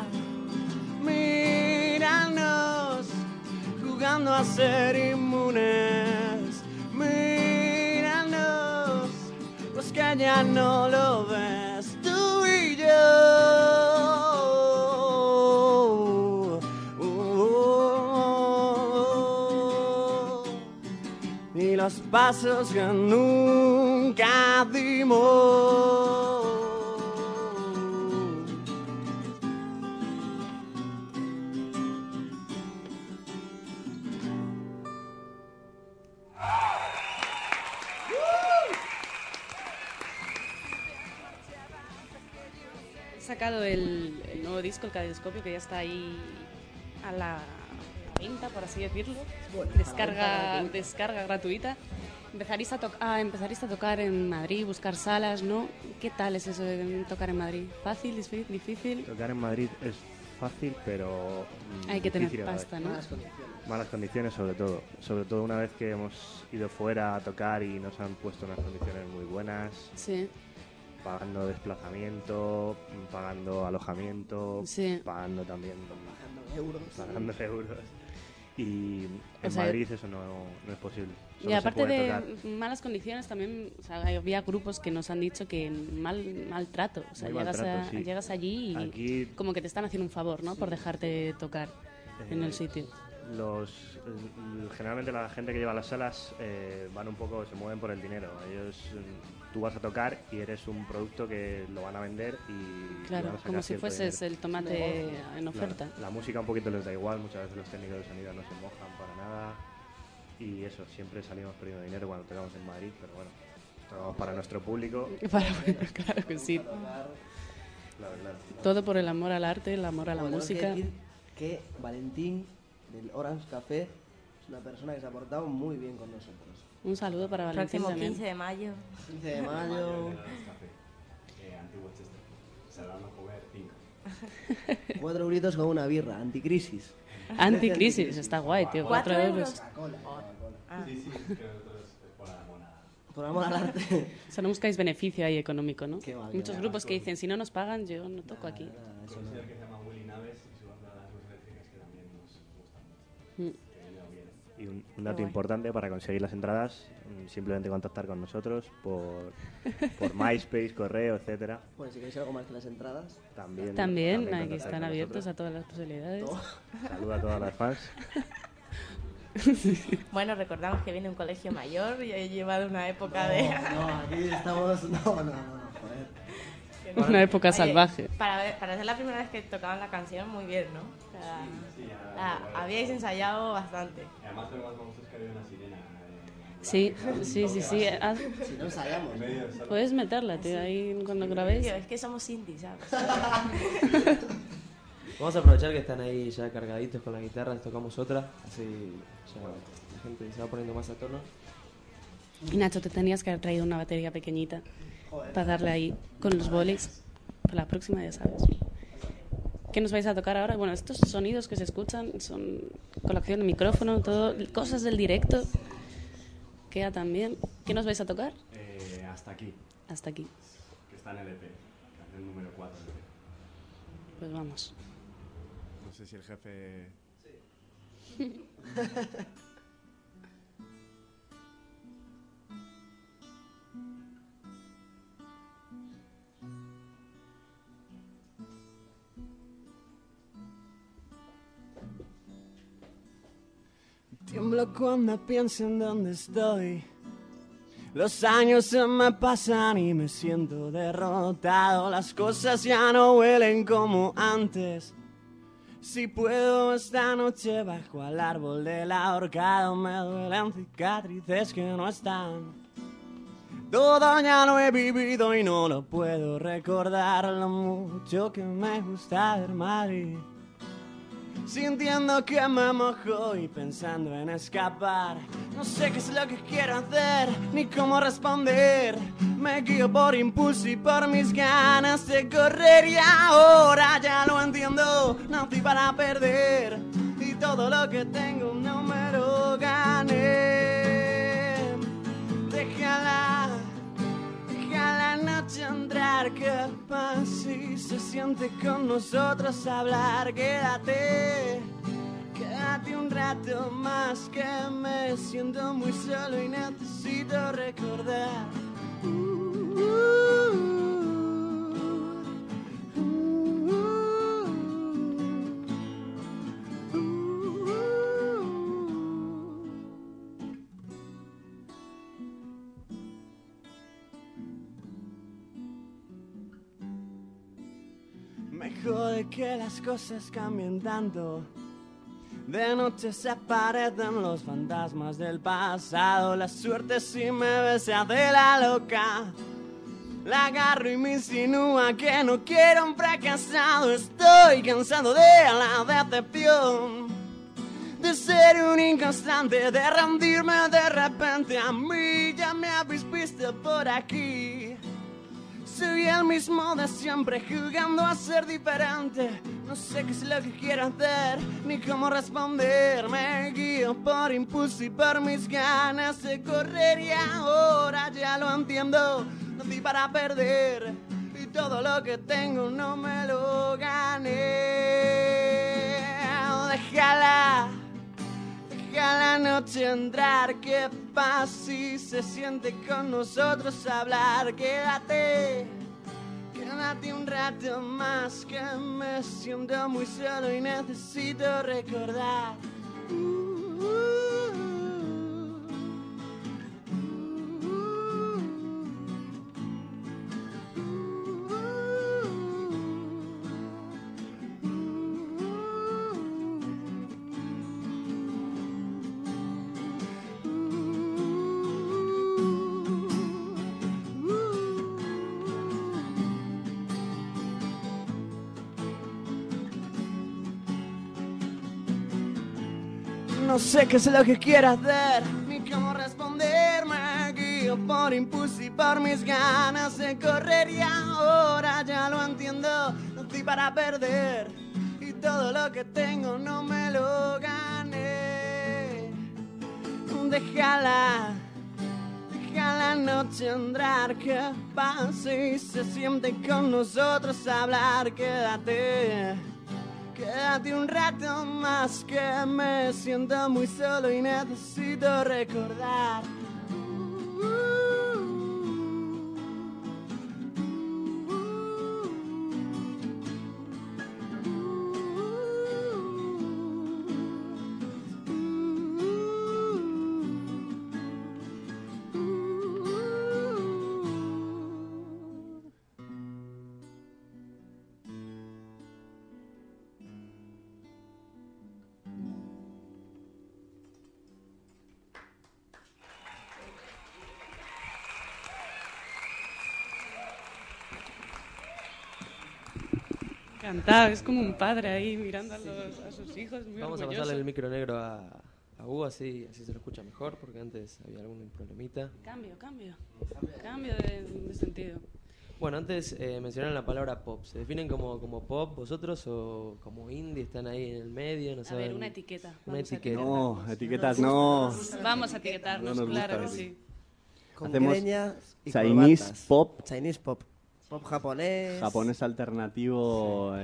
Míranos jugando a ser inmunes. Míranos, pues que ya no lo ves, tú y yo. Y los pasos que nunca dimos. He sacado el nuevo disco, el Caleidoscopio, que ya está ahí a la venta, por así decirlo. Bueno, Descarga gratuita. Empezaréis a tocar en Madrid, buscar salas, ¿no? ¿Qué tal es eso de tocar en Madrid? ¿Fácil, difícil? Tocar en Madrid es fácil, pero Hay que tener difícil a la pasta, vez. ¿no? Malas condiciones sobre todo una vez que hemos ido fuera a tocar y nos han puesto unas condiciones muy buenas, Sí, pagando desplazamiento, pagando alojamiento, Sí. pagando también euros. pagando euros. Y en sea, Madrid eso no es posible. Solo Y se aparte puede de tocar. malas condiciones, también o sea, había grupos que nos han dicho que maltrato. O sea, Muy maltrato, sí. llegas allí y Aquí- como que te están haciendo un favor, ¿no? Por dejarte tocar en el sitio. Generalmente la gente que lleva las salas van un poco, se mueven por el dinero. Ellos, tú vas a tocar y eres un producto que lo van a vender y Claro, van a sacar como si cierto fueses dinero. el tomate en oferta. La música un poquito les da igual, muchas veces los técnicos de sonido no se mojan para nada y eso, siempre salimos perdiendo dinero cuando tocamos en Madrid, pero bueno, tocamos para nuestro público. Claro que sí. Claro. Todo por el amor al arte, el amor a la Bueno, música. hay que decir que Valentín del Orange Café es una persona que se ha portado muy bien con nosotros. Un saludo para Valentín Próximo también. 15 de mayo. 15 de mayo. Antiguo Chester. Salvador Jover 5. 4 euritos con una birra, anticrisis. Anticrisis, está guay, tío. 4 4 euros. Sí, sí, es que nosotros es por la monada. Por amor al arte. O sea, no buscáis beneficio ahí económico, ¿no? Qué va, Muchos qué grupos que dicen, si no nos pagan, yo no toco aquí. Un señor que se llama Willy Naves y su banda Las Luz Eléctricas que también nos gusta mucho. Mm. Que viene o viene. Y un dato importante para conseguir las entradas, simplemente contactar con nosotros por MySpace, correo, etcétera. Bueno, si queréis algo más que las entradas. También, aquí contactar están con abiertos a nosotros. todas las posibilidades. Saluda a todas las fans. Bueno, recordamos que viene un colegio mayor y he llevado una época de... No, aquí estamos. No, joder. Una época Oye, salvaje. Para ser la primera vez que tocaban la canción, muy bien, ¿no? O sea, habíais ensayado bastante. Además, lo más famoso es que había una sirena. Sí. Si no ensayamos. Puedes meterla, tío, ahí cuando grabéis. Tío, es que somos indies, ¿sabes? Vamos a aprovechar que están ahí ya cargaditos con la guitarra, les tocamos otra, así ya la gente se va poniendo más a tono. Y Nacho, te tenías que haber traído una batería pequeñita para darle ahí con los bolis. Para la próxima, ya sabes. ¿Qué nos vais a tocar ahora? Bueno, estos sonidos que se escuchan son colación de micrófono, todo, cosas del directo. Queda también. ¿Qué nos vais a tocar? Hasta aquí, Hasta aquí. que está en el EP, canción número 4 del EP. Pues vamos. No sé si el jefe... Tiemblo cuando pienso en dónde estoy. Los años se me pasan y me siento derrotado. Las cosas ya no huelen como antes. Si puedo esta noche bajo al árbol del ahorcado. Me duelen cicatrices que no están. Todo ya lo he vivido y no lo puedo recordar. Lo mucho que me gusta ver Madrid. Sintiendo que me mojo y pensando en escapar. No sé qué es lo que quiero hacer, ni cómo responder. Me guío por impulso y por mis ganas de correr. Y ahora ya lo entiendo, nací para perder. Y todo lo que tengo no me lo gané. Déjala la noche entrar, que paz si se siente con nosotros hablar. Quédate un rato más, que me siento muy solo y necesito recordar. Me jode que las cosas cambien tanto. De noche se aparecen los fantasmas del pasado. La suerte si me ve se hace la loca. La agarro y me insinúa que no quiero un fracasado. Estoy cansado de la decepción, de ser un inconstante, de rendirme de repente. A mí ya me habéis visto por aquí. Soy el mismo de siempre, jugando a ser diferente. No sé qué es lo que quiero hacer, ni cómo responder. Me guío por impulso y por mis ganas de correr. Y ahora ya lo entiendo, nací para perder. Y todo lo que tengo no me lo gané. Deja la noche entrar, que paz si se siente con nosotros hablar. Quédate un rato más, que me siento muy solo y necesito recordar. No sé qué es lo que quiero hacer, ni cómo responderme. Guío por impulso y por mis ganas de correr. Y ahora ya lo entiendo, no estoy para perder. Y todo lo que tengo no me lo gané. Déjala la noche entrar, que pase y se siente con nosotros hablar. Quédate un rato más, que me siento muy solo y necesito recordar. Encantado, es como un padre ahí mirando a sus hijos, muy Vamos a orgulloso. pasarle el micro negro a Hugo, así se lo escucha mejor, porque antes había algún problemita. Cambio de sentido. Bueno, antes mencionaron la palabra pop. ¿Se definen como pop vosotros o como indie? ¿Están ahí en el medio? No A saben. ver, una etiqueta. Una Vamos a etiqueta. No, etiquetas no. Vamos a etiquetarnos, No nos claro que gusta sí. Con Hacemos greñas y Chinese corbatas. pop. Chinese pop. Pop japonés. Japonés alternativo,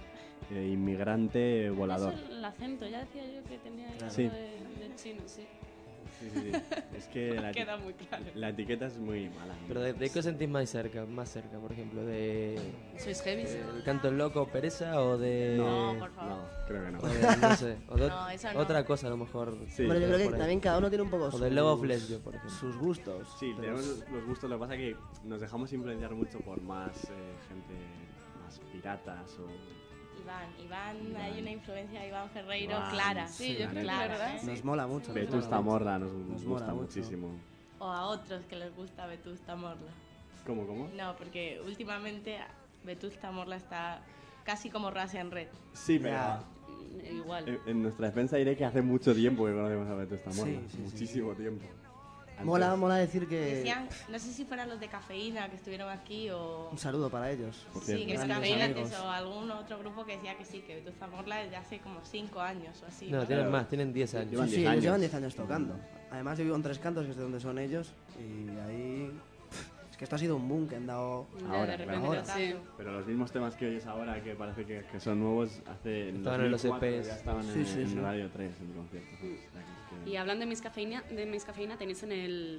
inmigrante, Eso volador. el acento, ya decía yo que tenía algo Sí. de chino, sí. Sí, sí, sí. Es que Queda muy claro. la etiqueta es muy mala. Pero ¿de qué os sentís más cerca, por ejemplo? ¿De ¿Sois heavy? el canto del loco pereza o de...? No, por favor. No, creo que no. o de, no sé, o de No, eso no. otra cosa a lo mejor. Sí. Hombre, yo creo por que ahí. también cada uno tiene un poco O de Love of Lesbian, por ejemplo. sus gustos. Sí, pero tenemos los gustos, lo que pasa es que nos dejamos influenciar mucho por más gente, más piratas o... Iván, hay una influencia de Iván Ferreiro Iván, clara. Sí, yo creo que clara, verdad. ¿eh? Nos mola mucho. nos Vetusta mola mucho. Morla nos mola gusta mucho. muchísimo. O a otros que les gusta Vetusta Morla. ¿Cómo? No, porque últimamente Vetusta Morla está casi como Russian Red. Sí, pero Ya. Igual. en nuestra defensa diré que hace mucho tiempo que conocemos a Vetusta Morla. Sí, sí, sí. Muchísimo tiempo. Antes- Mola decir que... Decían, no sé si fueran los de Cafeína que estuvieron aquí o... Un saludo para ellos. Por Sí, cierto. que es Grandes Cafeína amigos. o algún otro grupo que decía que sí, que Vetusta Morla desde hace como 5 años o así. No, ¿no? tienen Claro. más, tienen 10 años. Llevan Sí, 10 ellos años. llevan 10 años tocando. Además, yo vivo en Tres Cantos, que es de donde son ellos. Y ahí... Es que esto ha sido un boom que han dado... Ya, Ahora, de repente, ahora. sí. Pero los mismos temas que oyes ahora, que parece que son nuevos, hace en Estaban en los 2004 EPs. ya estaban Sí, sí, en sí. Radio 3, en conciertos. O sea, que es que- Y hablando de Miss Cafeína, tenéis en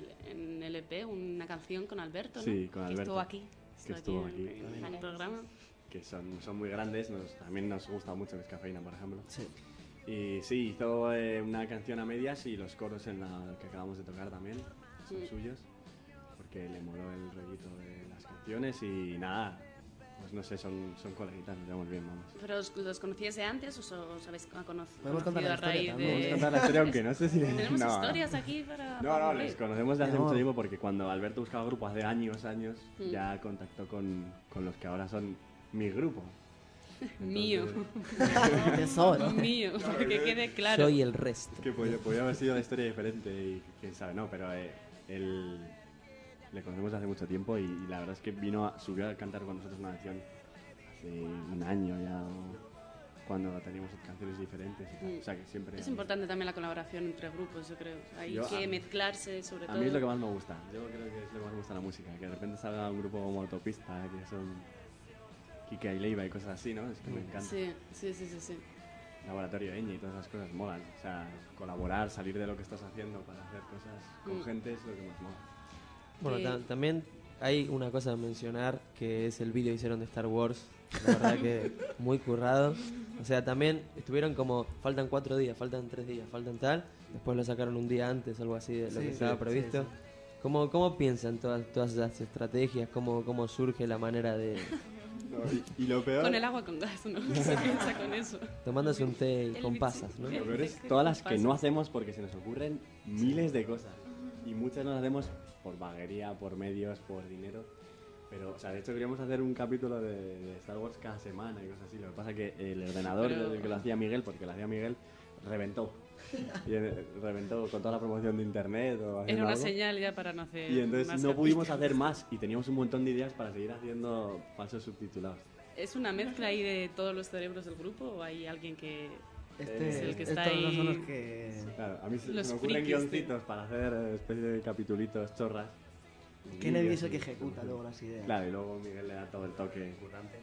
el EP una canción con Alberto, ¿no? Sí, con Que Alberto. estuvo aquí. Estuvo aquí. En el programa. Que son muy grandes, también nos gusta mucho Miss Cafeína, por ejemplo. Sí. Y sí, hizo una canción a medias y los coros en la que acabamos de tocar también son suyos, porque le moló el rollito de las canciones y nada, pues no sé, son coleguitas, nos llevamos bien, vamos. ¿Pero los conocíais de antes o os habéis Podemos contar conocido la a raíz historia de...? Vamos a contar la historia, aunque no sé si... Tenemos no. historias aquí para... No, para les morir. conocemos de hace No. mucho tiempo porque cuando Alberto buscaba grupo hace años, Mm. ya contactó con los que ahora son mi grupo. Mío. Tesoro. Mío, para que quede claro. Soy el resto. Es que podía haber sido una historia diferente y quién sabe, no, pero él le conocemos de hace mucho tiempo y la verdad es que subió a cantar con nosotros una canción hace un año ya, cuando teníamos canciones diferentes y tal. O sea que siempre... Es importante también la colaboración entre grupos, yo creo. Hay Yo- que mezclarse, sobre A todo. mí es lo que más me gusta, yo creo que es lo que más me gusta de la música, que de repente salga un grupo como Autopista, que son Kike y Leiva y cosas así, ¿no? Es que me encanta. Sí. Laboratorio Ñ y todas esas cosas molan. O sea, colaborar, salir de lo que estás haciendo para hacer cosas con gente es lo que más mola. Bueno, Que- también hay una cosa a mencionar, que es el vídeo que hicieron de Star Wars. La verdad que muy currado. O sea, también estuvieron como, faltan 4 días, faltan 3 días, faltan tal. Después lo sacaron un día antes, algo así de lo Sí, que estaba sí, previsto. sí, ¿Cómo piensan todas esas estrategias? ¿Cómo surge la manera de Y lo peor... Con el agua con gas, ¿no? Se piensa con eso. tomándose un té El con bici- pasas, ¿no? Lo peor es todas las que no hacemos porque se nos ocurren miles de cosas. Y muchas no las hacemos por vaguería, por medios, por dinero. Pero, o sea, de hecho queríamos hacer un capítulo de Star Wars cada semana y cosas así. Lo que pasa es que el ordenador Pero- del que lo hacía Miguel, porque lo hacía Miguel, reventó. Y reventó con toda la promoción de internet o Era haciendo una algo. señal ya para no hacer. Y entonces más no pudimos capítulos. hacer más y teníamos un montón de ideas para seguir haciendo falsos subtitulados. ¿Es una mezcla ahí de todos los cerebros del grupo o hay alguien que.? Es el que está estos no son ahí. los que... Claro, a mí se Los me ocurren frikis, guioncitos para hacer especie de capitulitos chorras. y ¿Quién es vídeos el que y- ejecuta luego las ideas? Claro, y luego Miguel le da todo el toque currante.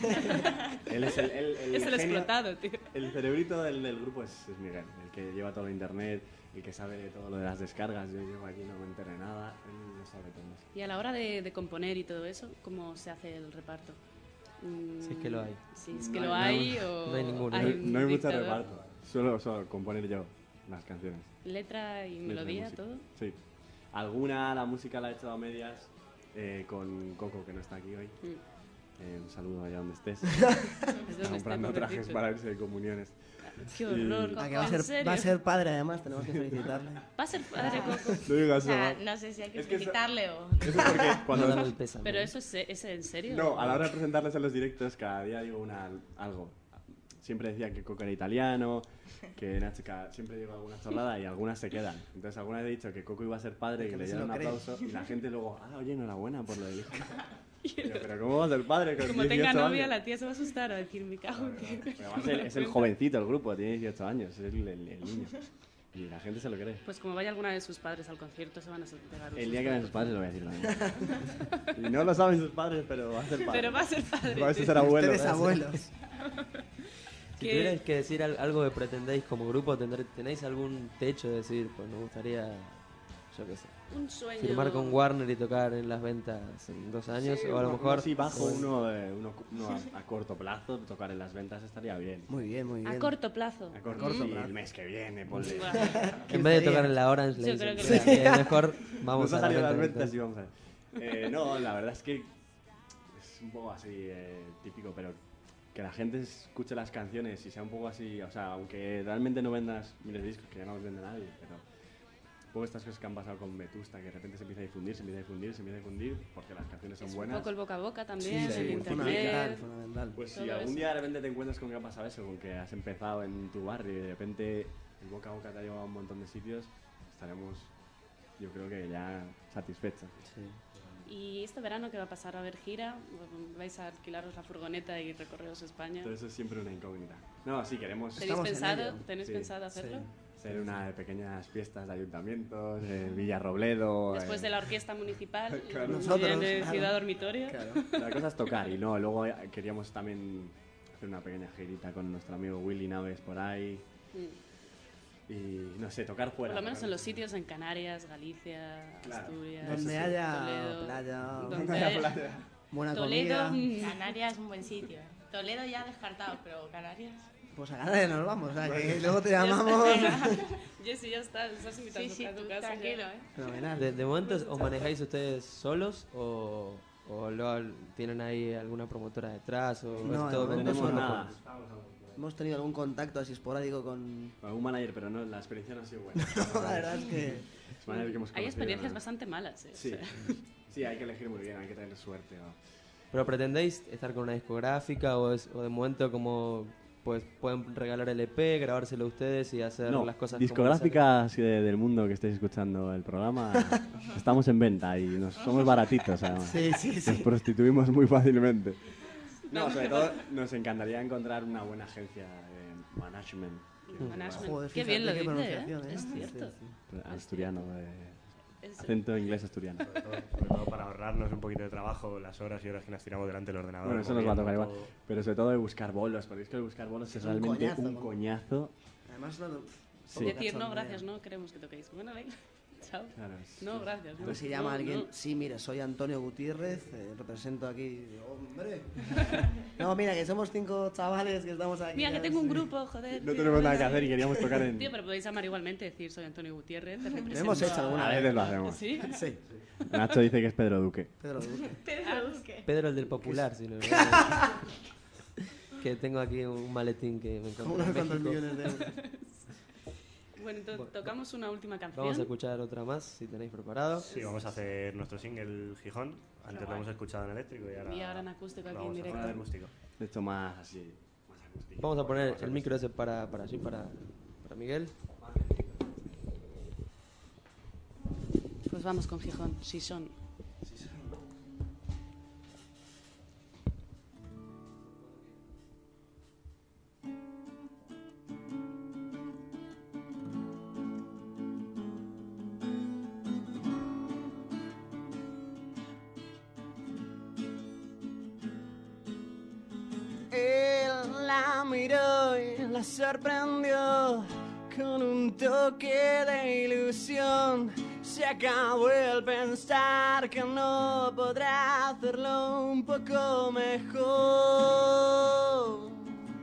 Él es Es el genio- explotado, tío. El cerebrito del grupo es Miguel, el que lleva todo internet, el que sabe todo lo de las descargas. Yo llevo aquí, no me enteré nada, él lo sabe todo eso. Y a la hora de componer y todo eso, ¿cómo se hace el reparto? Si es que lo hay. Si es que No lo hay- hay o. no hay ninguno. un No hay mucho dictador. reparto, solo componer yo las canciones. Letra y Letra y melodía, música. todo. Sí. Alguna, la música la he hecho a medias con Coco, que no está aquí hoy. Un saludo allá donde estés. Es Está donde comprando esté, trajes pobrecito. para irse de comuniones. Qué horror. Ah, que ¿En va a serio? ser padre además, tenemos que felicitarle. Va a ser padre, Coco. No digas O sea, eso. no sé si hay que Es que eso- felicitarle o... Eso es porque No cuando... darle el pésame. Pero eso es en serio. No, a la hora de presentarles en los directos, cada día digo algo. Siempre decía que Coco era italiano, que Nacho, siempre digo alguna chorrada y algunas se quedan. Entonces alguna vez he dicho que Coco iba a ser padre y que Que le no se dieran un lo cree. aplauso y la gente luego, oye, enhorabuena por lo del hijo. Yo, pero ¿cómo va a ser padre con Como 18 tenga novia, años? la tía se va a asustar a decir, me cago en ti. Pero además es el jovencito el grupo, tiene 18 años, es el niño. Y la gente se lo cree. Pues como vaya alguna de sus padres al concierto, se van a pegar un El día que susto. vean sus padres lo voy a decir también. Y no lo saben sus padres, pero va a ser padre. Pero va a ser padre. Va a tío. ser abuelo. Ustedes abuelos. Si que- tuvierais que decir algo que pretendéis como grupo, ¿tenéis algún techo de decir, pues nos gustaría, yo qué sé, Un sueño. firmar con Warner y tocar en las ventas en 2 años? o a lo mejor... Si bajo uno a corto plazo, tocar en las ventas estaría bien. Muy bien, muy bien. A corto plazo. A corto sí, el mes que viene, ponle. Buah. En vez de tocar en la Orange, le Yo dicen, creo que "Mira, mejor vamos Nos ha a la salido las venta". ventas y vamos a ver. No, la verdad es que es un poco así típico, pero que la gente escuche las canciones y sea un poco así, o sea, aunque realmente no vendas miles de discos, que ya no los vende nadie, pero un poco estas cosas que han pasado con Vetusta, que de repente se empieza a difundir, se empieza a difundir, se empieza a difundir, porque las canciones son Es un buenas. poco el boca a boca también, Sí, el fundamental, internet. fundamental. Pues si todo algún eso. día de repente te encuentras con que ha pasado eso, con que has empezado en tu barrio y de repente el boca a boca te ha llevado a un montón de sitios, estaremos, yo creo que ya satisfechos. Y este verano, ¿qué va a pasar? ¿A ver gira? ¿Vais a alquilaros la furgoneta y recorreros España? Entonces eso es siempre una incógnita. No, sí, queremos ¿Tenéis Estamos en pensado, ello. ¿tenéis Sí. pensado hacerlo? hacer una de pequeñas fiestas de ayuntamientos, en Villarrobledo. Después de la orquesta municipal, Claro. Nosotros, en claro. Ciudad Dormitorio. La cosa es tocar y no, luego queríamos también hacer una pequeña girita con nuestro amigo Willy Naves por ahí. Y no sé, tocar fuera. Por lo menos tocar- en los sitios en Canarias, Galicia, Claro. Asturias, Donde haya Toledo, playa, donde haya- buena Toledo, comida. Canarias es un buen sitio. Toledo ya descartado, pero Canarias... Pues a Canarias nos vamos, o sea, que luego te llamamos. Jessy, ya estás invitado Sí, sí, a tu tú casa. tranquilo, ya. ¿eh? Fenomenal. De momento, ¿os manejáis ustedes solos o tienen ahí alguna promotora detrás? O No, es todo de momento vender tenemos solo? nada. Hemos tenido algún contacto así esporádico con. Un manager, pero no, la experiencia no ha sido buena. La verdad es que. Es manager que hemos Hay conocido, experiencias ¿no? bastante malas. Sí. O sea, Sí, hay que elegir muy bien, hay que tener suerte. ¿no? ¿Pero pretendéis estar con una discográfica o de momento como pues pueden regalar el EP, grabárselo ustedes y hacer No, las cosas como discográficas del mundo que estéis escuchando el programa, estamos en venta y somos baratitos además. Sí, sí, Nos sí. prostituimos muy fácilmente. No, sobre todo nos encantaría encontrar una buena agencia de management. management. Joder, Qué fíjate bien lo qué dice, ¿eh? pronunciación, ¿eh? Es Sí, cierto. sí, sí. Asturiano. Acento inglés asturiano. Sobre todo para ahorrarnos un poquito de trabajo, las horas y horas que nos tiramos delante del ordenador. Bueno, eso nos va a tocar igual. todo. Pero sobre todo de buscar bolos, porque es que el buscar bolos es realmente coñazo, un ¿no? coñazo. Además, Sí. Decir, no, gracias, no queremos que toquéis. Bueno, venga, chao. Claro, No, gracias. No, Pues si llama no, alguien, no. sí, mira, soy Antonio Gutiérrez, represento aquí, hombre. No, mira, que somos 5 chavales que estamos aquí. Mira, que tengo un grupo, joder. No tío, tenemos nada que venga. hacer y queríamos tocar en... Tío, pero podéis llamar igualmente, decir, soy Antonio Gutiérrez, te represento. Lo hemos hecho alguna A vez. veces lo hacemos. ¿Sí? Sí, Nacho dice que es Pedro Duque. Pedro Duque. Pedro el del Popular, si no. Que tengo aquí un maletín que me encontré Como unos en cuantos México. millones de euros. Bueno, entonces Bueno, tocamos una última canción. Vamos a escuchar otra más, si tenéis preparado. Sí, vamos a hacer nuestro single Gijón. Antes lo hemos escuchado en eléctrico y ahora, Y ahora en acústico lo aquí en vamos a directo. poner en acústico. Esto más así, más acústico. Vamos a poner Vamos a el micro ese para Miguel. Pues vamos con Gijón, si son. Él la miró y la sorprendió con un toque de ilusión. Se acabó el pensar que no podrá hacerlo un poco mejor.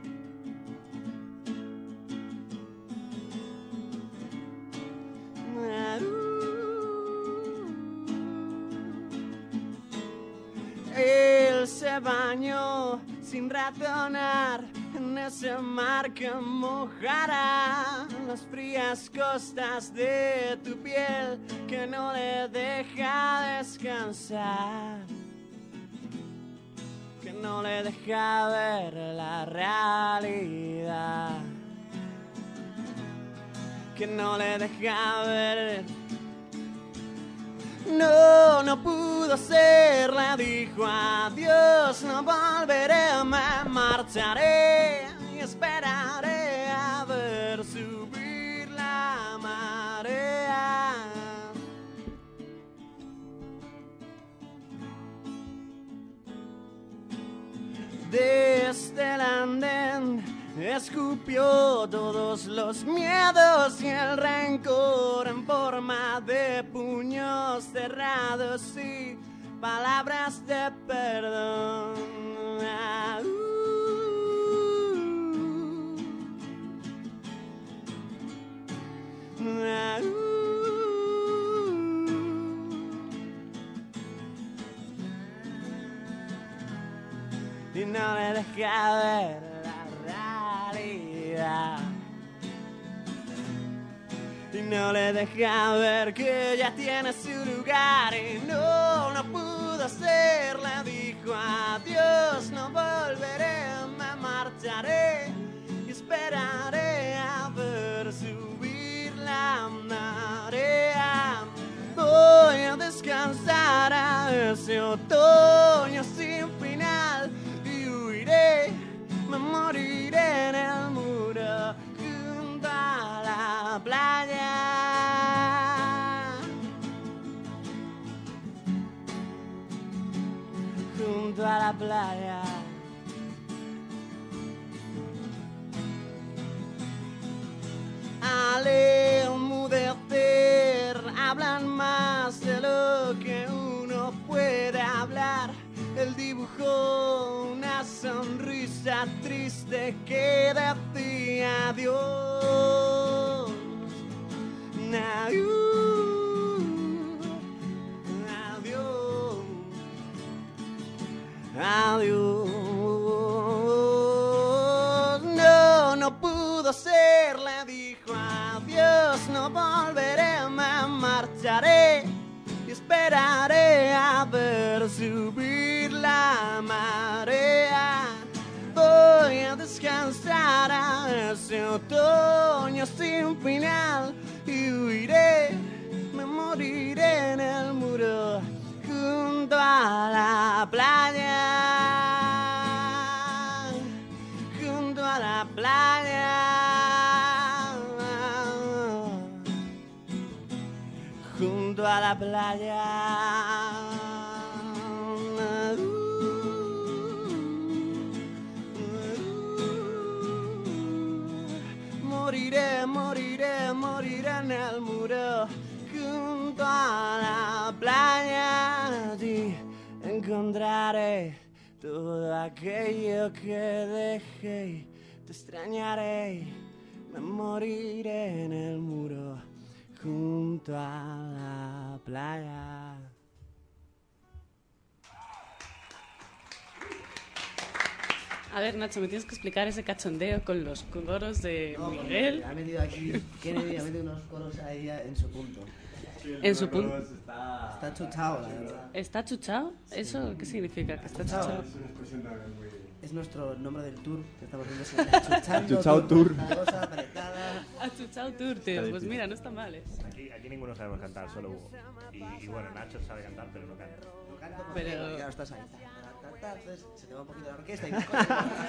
Él se bañó sin razonar en ese mar que mojará las frías costas de tu piel que no le deja descansar, que no le deja ver la realidad, que no le deja ver. No, no pudo ser, le dijo adiós, no volveré, me marcharé y esperaré a ver subir la marea. Desde el andén escupió todos los miedos y el rencor en forma de puños cerrados y palabras de perdón. Y no le deja ver la realidad, y no le deja ver que ya tiene su lugar. Y no, no pudo ser, le dijo adiós, no volveré, me marcharé y esperaré a ver subir la marea. Voy a descansar a ese otoño sin final y huiré, me moriré en el muro junto a la playa. Junto a la playa. Al enmudecer hablan más de lo que uno puede hablar. Él dibujó una sonrisa triste que decía adiós. Adiós. Adiós. No, no pudo ser, le dijo adiós, no volveré, me marcharé y esperaré a ver subir la marea. Voy a descansar a ese otoño sin final y huiré, me moriré en el muro junto a la playa. Junto a la playa. Junto a la playa. Moriré, moriré, moriré en el muro junto a la playa. Allí encontraré todo aquello que dejé. Te extrañaré, me moriré en el muro junto a la playa. A ver, Nacho, me tienes que explicar ese cachondeo con los coros de Miguel. Ha metido aquí, Kennedy ha metido unos coros ahí en su punto. En su punto. Está chuchado, la verdad. ¿Está chuchado? ¿Eso qué significa? ¿Que está chuchado? Es nuestro nombre del tour que estamos haciendo. Chuchao Tour. Apretada. Chuchao Tour, tío. Pues mira, no está mal, ¿eh? Aquí ninguno sabemos cantar, solo Hugo. Y bueno, Nacho sabe cantar, pero no canta. No canto porque Pero- ya estás ahí. Entonces se te va un poquito la orquesta y entonces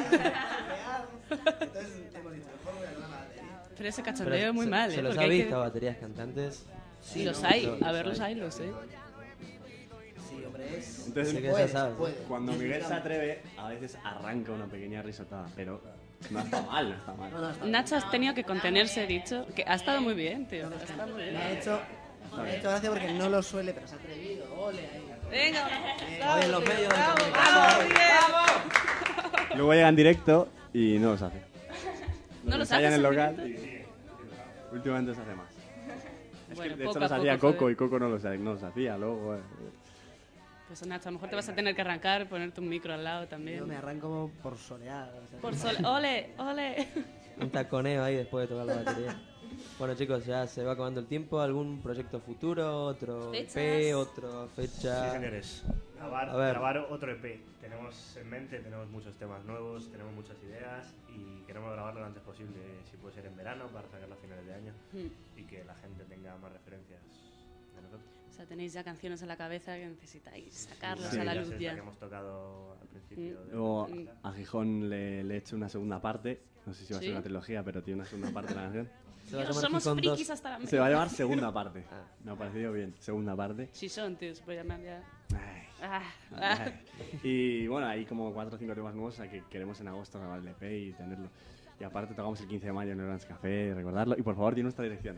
hemos dicho, mejor voy a tomar la batería. Pero ese cachondeo es muy mal, ¿eh? ¿Se los Porque ha hay visto que- a baterías cantantes? Sí, los ¿no? hay. Los A ver, los hay. hay, los sé. Sí, hombre, es... Entonces, Sé que ya sabes. cuando Miguel se atreve, a veces arranca una pequeña risotada, pero no está mal, no está mal. No, está Nacho has tenido que contenerse, he dicho. Que ha estado muy bien, tío. Ha estado muy Me bien. ha hecho gracia porque no lo suele, pero se ha atrevido. Ole ahí. Venga, Hoy en los medios de ¡Bravo, comunicación. Miguel! Luego llega en directo y no los hace. No los ensaya en el haces en local y últimamente se hace más. Es Bueno, que de poco hecho a los hacía poco, Coco joder. y Coco no los hacía luego. Pues Nacho, a lo mejor te vas a tener que arrancar, ponerte un micro al lado Yo también. me arranco por solear. O sea, Por sol. ¡Ole! ¡Ole! Un taconeo ahí después de tocar la batería. Bueno, chicos, ya se va acabando el tiempo. ¿Algún proyecto futuro? ¿Otro EP? Fechas. ¿Otra fecha? Sí, señores. A ver. Grabar otro EP. Tenemos en mente, tenemos muchos temas nuevos, tenemos muchas ideas y queremos grabarlo lo antes posible, si puede ser en verano, para sacarlo a finales de año y que la gente tenga más referencias de nosotros. O sea, tenéis ya canciones en la cabeza que necesitáis sacarlas Sí, a la Ya luz sé, ya. esta que hemos tocado al principio. Luego a Gijón le he hecho una segunda parte. No sé si va a ser ¿Sí? una trilogía, pero tiene una segunda parte de la canción. Se va a Dios, llamar somos Gijón frikis 2. hasta la Se va a llamar segunda parte. Me ha parecido bien, segunda parte. Si son, tío, se puede llamar ya. Ay, Ah, ah. ay. Y bueno, hay como 4 o 5 temas nuevos que queremos en agosto grabar el EP y tenerlo. Y aparte tocamos el 15 de mayo en el Orange Café, recordarlo. Y por favor, di nuestra dirección.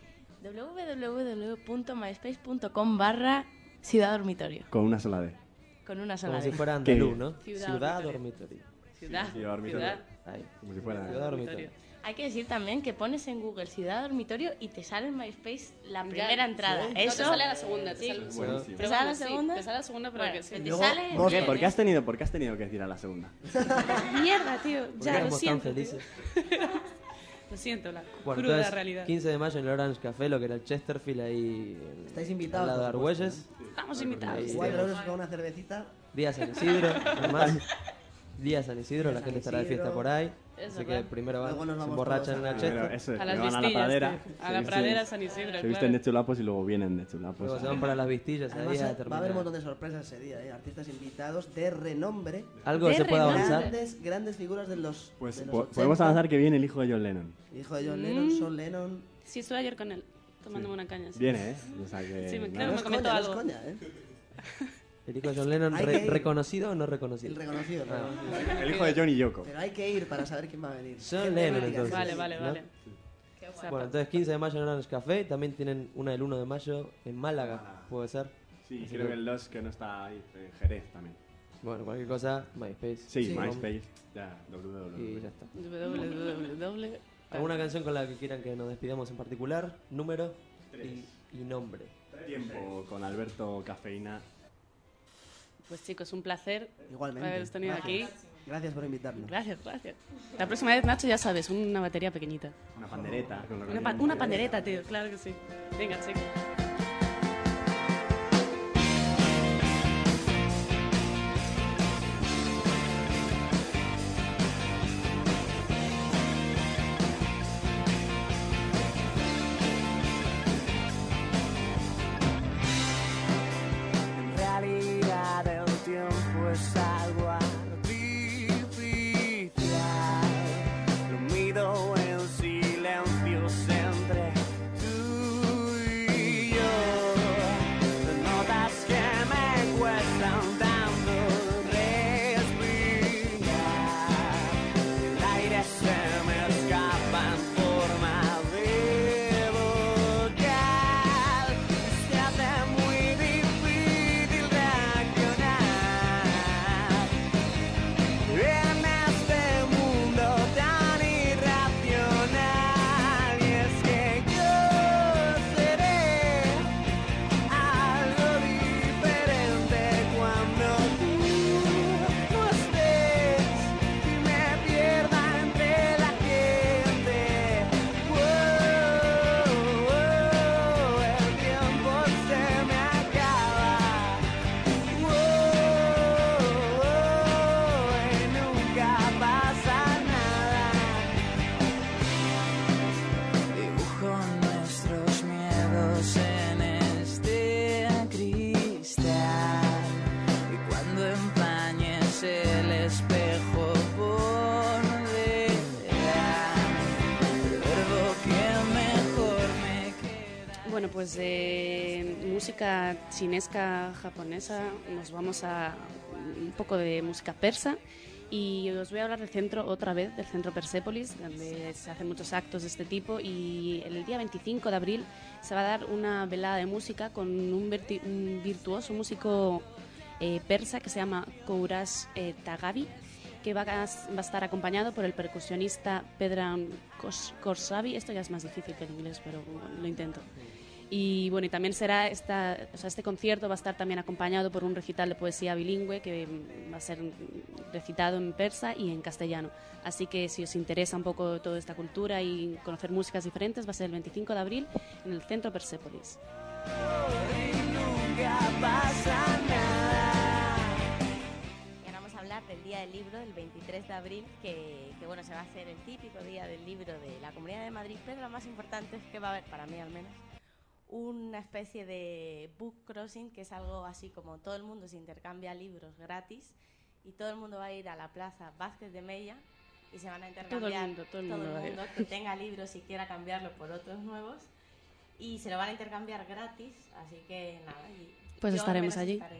www.myspace.com/Ciudad Dormitorio. Con una sola D. Con una sola Como si D. fuera ¿Qué? andaluz, ¿no? Ciudad Dormitorio. Ciudad. Ciudad Dormitorio. Ciudad. Ahí. Como si fuera. Ciudad Dormitorio. Hay que decir también que pones en Google Ciudad Dormitorio y te sale en MySpace la Ya, primera entrada. No, Eso te sale a la segunda. Te Sí. sale, Buenísimo. pero ¿Te sale a la bueno, sí, segunda? te sale a la segunda, pero Bueno, que sí. te Luego, sale. ¿Por qué? Vos- ¿Por qué has tenido que decir a la segunda? Mierda, tío. ¿Por qué Ya, lo éramos tan siento. tío. felices? Lo siento, la Bueno, cruda entonces, realidad. 15 de mayo en el Orange Café, lo que era el Chesterfield ahí. Estáis Al invitados. lado de por supuesto, Argüelles. Estamos invitados. Ahí. 4 euros con una cervecita. Día San Isidro, además. Día San Isidro, la San gente estará de fiesta Isidro. por ahí. Es Así que verdad. primero Luego nos se vamos emborrachan en todos a la la- Pero Chester. eso, A se las van a la vistillas, pradera. tío. A se la visten- pradera San Isidro, Se visten claro. de chulapos y luego vienen de chulapos. Luego se van para las vistillas ahí Además, a va a haber terminar. un montón de sorpresas ese día, ¿eh? Artistas invitados de renombre. ¿Algo de se puede renombre. avanzar? Grandes figuras de los. Pues de los podemos 80. avanzar que viene el hijo de John Lennon. Hijo de John Lennon, Son Lennon. Sí, estuve ayer con él, tomándome una caña. sí. Viene, ¿eh? O sea que... Sí, me nada. creo No me es comentó coña, no algo. es coña, ¿eh? ¿El hijo de John Lennon Hay que ir. reconocido o no reconocido? El reconocido. el Ah. reconocido. El hijo de John y Yoko. Pero hay que ir para saber quién va a venir. John Gente Lennon, mítica, entonces. Vale, sí, vale, ¿no? vale. Bueno, entonces 15 de mayo en Orange Café. También tienen una del 1 de mayo en Málaga, puede ser. Sí, Así creo que- que el 2 que no está ahí, en Jerez también. Bueno, cualquier cosa, MySpace. Sí, Sí. MySpace. Ya, Y www. ya está. www. ¿Alguna canción con la que quieran que nos despidamos en particular? Número Tres. y nombre. Tiempo con Alberto Cafeína. Pues chicos, un placer Igualmente. haberos tenido aquí. Gracias por invitarnos. Gracias, gracias. La próxima vez, Nacho, ya sabes, una batería pequeñita. Una pandereta. Con lo que Una viene. pandereta, tío, claro que sí. Venga, chicos. En realidad el tiempo es algo artificial. Lo mido en silencios entre tú y yo. Pues de música chinesca, japonesa, nos vamos a un poco de música persa. Y os voy a hablar del centro otra vez, del centro Persépolis, donde se hacen muchos actos de este tipo. Y el día 25 de abril se va a dar una velada de música con un virtuoso músico persa que se llama Kouras Tagavi, que va a estar acompañado por el percusionista Pedram Korsavi. Esto ya es más difícil que el inglés, pero bueno, lo intento. Y bueno, y también será este concierto va a estar también acompañado por un recital de poesía bilingüe que va a ser recitado en persa y en castellano. Así que si os interesa un poco toda esta cultura y conocer músicas diferentes, va a ser el 25 de abril en el centro Persépolis. Y ahora vamos a hablar del Día del Libro, el 23 de abril, que bueno, se va a hacer el típico Día del Libro de la Comunidad de Madrid, pero lo más importante es que va a haber, para mí al menos, una especie de book crossing, que es algo así como todo el mundo se intercambia libros gratis y todo el mundo va a ir a la plaza Vázquez de Mella y se van a intercambiar todo el mundo que tenga libros y quiera cambiarlo por otros nuevos y se lo van a intercambiar gratis, así que nada. Pues yo estaremos al menos allí. estaré.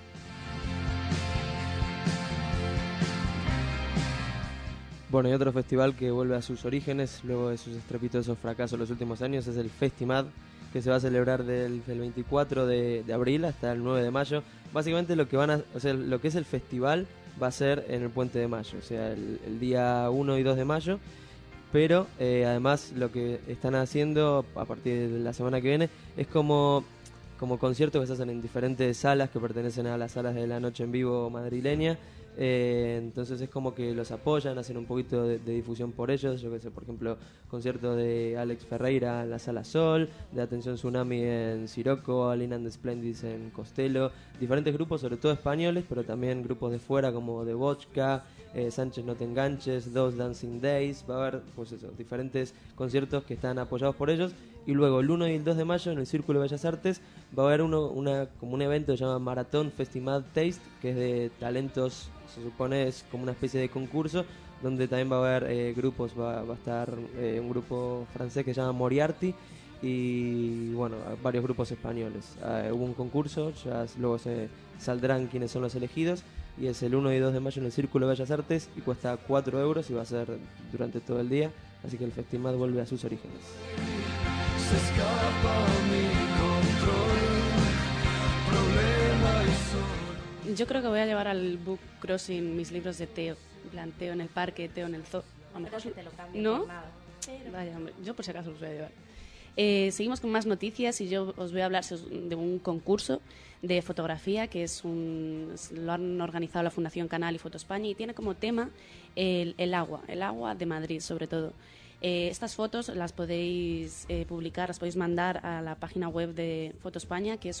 Bueno, y otro festival que vuelve a sus orígenes luego de sus estrepitosos fracasos en los últimos años es el Festimad, que se va a celebrar del 24 de abril hasta el 9 de mayo. Básicamente lo que es el festival va a ser en el Puente de Mayo, o sea, el día 1 y 2 de mayo. Pero además lo que están haciendo a partir de la semana que viene es como conciertos que se hacen en diferentes salas que pertenecen a las salas de la noche en vivo madrileña. Entonces es como que los apoyan, hacen un poquito de difusión por ellos. Yo que sé, por ejemplo, concierto de Alex Ferreira en la Sala Sol, de Atención Tsunami en Siroco, Alina and the Splendids en Costello, diferentes grupos, sobre todo españoles, pero también grupos de fuera como de Vodka, Sánchez No Te Enganches, Dos Dancing Days. Va a haber pues eso, diferentes conciertos que están apoyados por ellos. Y luego el 1 y el 2 de mayo en el Círculo de Bellas Artes va a haber como un evento que se llama Maratón Festival Taste, que es de talentos, se supone es como una especie de concurso, donde también va a haber grupos, va a estar un grupo francés que se llama Moriarty y bueno, varios grupos españoles. Hubo un concurso, ya luego se saldrán quiénes son los elegidos y es el 1 y 2 de mayo en el Círculo de Bellas Artes y cuesta 4 euros y va a ser durante todo el día, así que el festival vuelve a sus orígenes. Se escapa mi control, problema y solo. Yo creo que voy a llevar al book crossing mis libros de Teo, en plan Teo en el parque, Teo en el zoo. Pero que te lo cambien ¿No? por nada. Pero... Vaya, hombre, yo por si acaso los voy a llevar. Seguimos con más noticias y yo os voy a hablar de un concurso de fotografía que lo han organizado la Fundación Canal y Foto España y tiene como tema el agua de Madrid sobre todo. Estas fotos las podéis publicar, las podéis mandar a la página web de Foto España, que es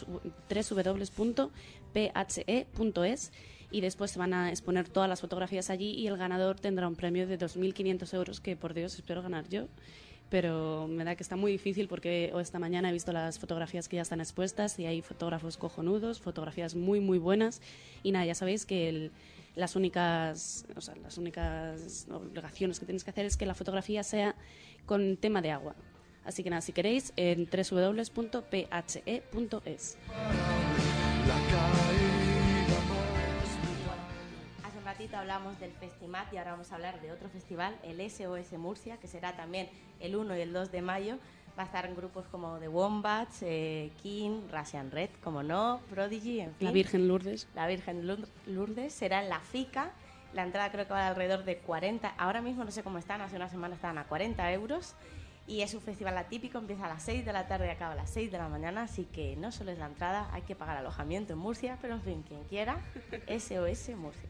www.phe.es, y después se van a exponer todas las fotografías allí y el ganador tendrá un premio de 2.500 euros que por Dios espero ganar yo, pero me da que está muy difícil porque esta mañana he visto las fotografías que ya están expuestas y hay fotógrafos cojonudos, fotografías muy muy buenas y nada, ya sabéis que las únicas obligaciones que tenéis que hacer es que la fotografía sea con tema de agua. Así que nada, si queréis, en www.phe.es. Hace un ratito hablamos del Festimat y ahora vamos a hablar de otro festival, el SOS Murcia, que será también el 1 y el 2 de mayo. Va a estar en grupos como The Wombats, King, Russian Red, como no, Prodigy, en fin. La Virgen Lourdes. La Virgen Lourdes será en la FICA. La entrada creo que va alrededor de 40. Ahora mismo no sé cómo están, hace una semana estaban a 40 euros. Y es un festival atípico, empieza a las 6 de la tarde y acaba a las 6 de la mañana. Así que no solo es la entrada, hay que pagar alojamiento en Murcia. Pero en fin, quien quiera, SOS Murcia.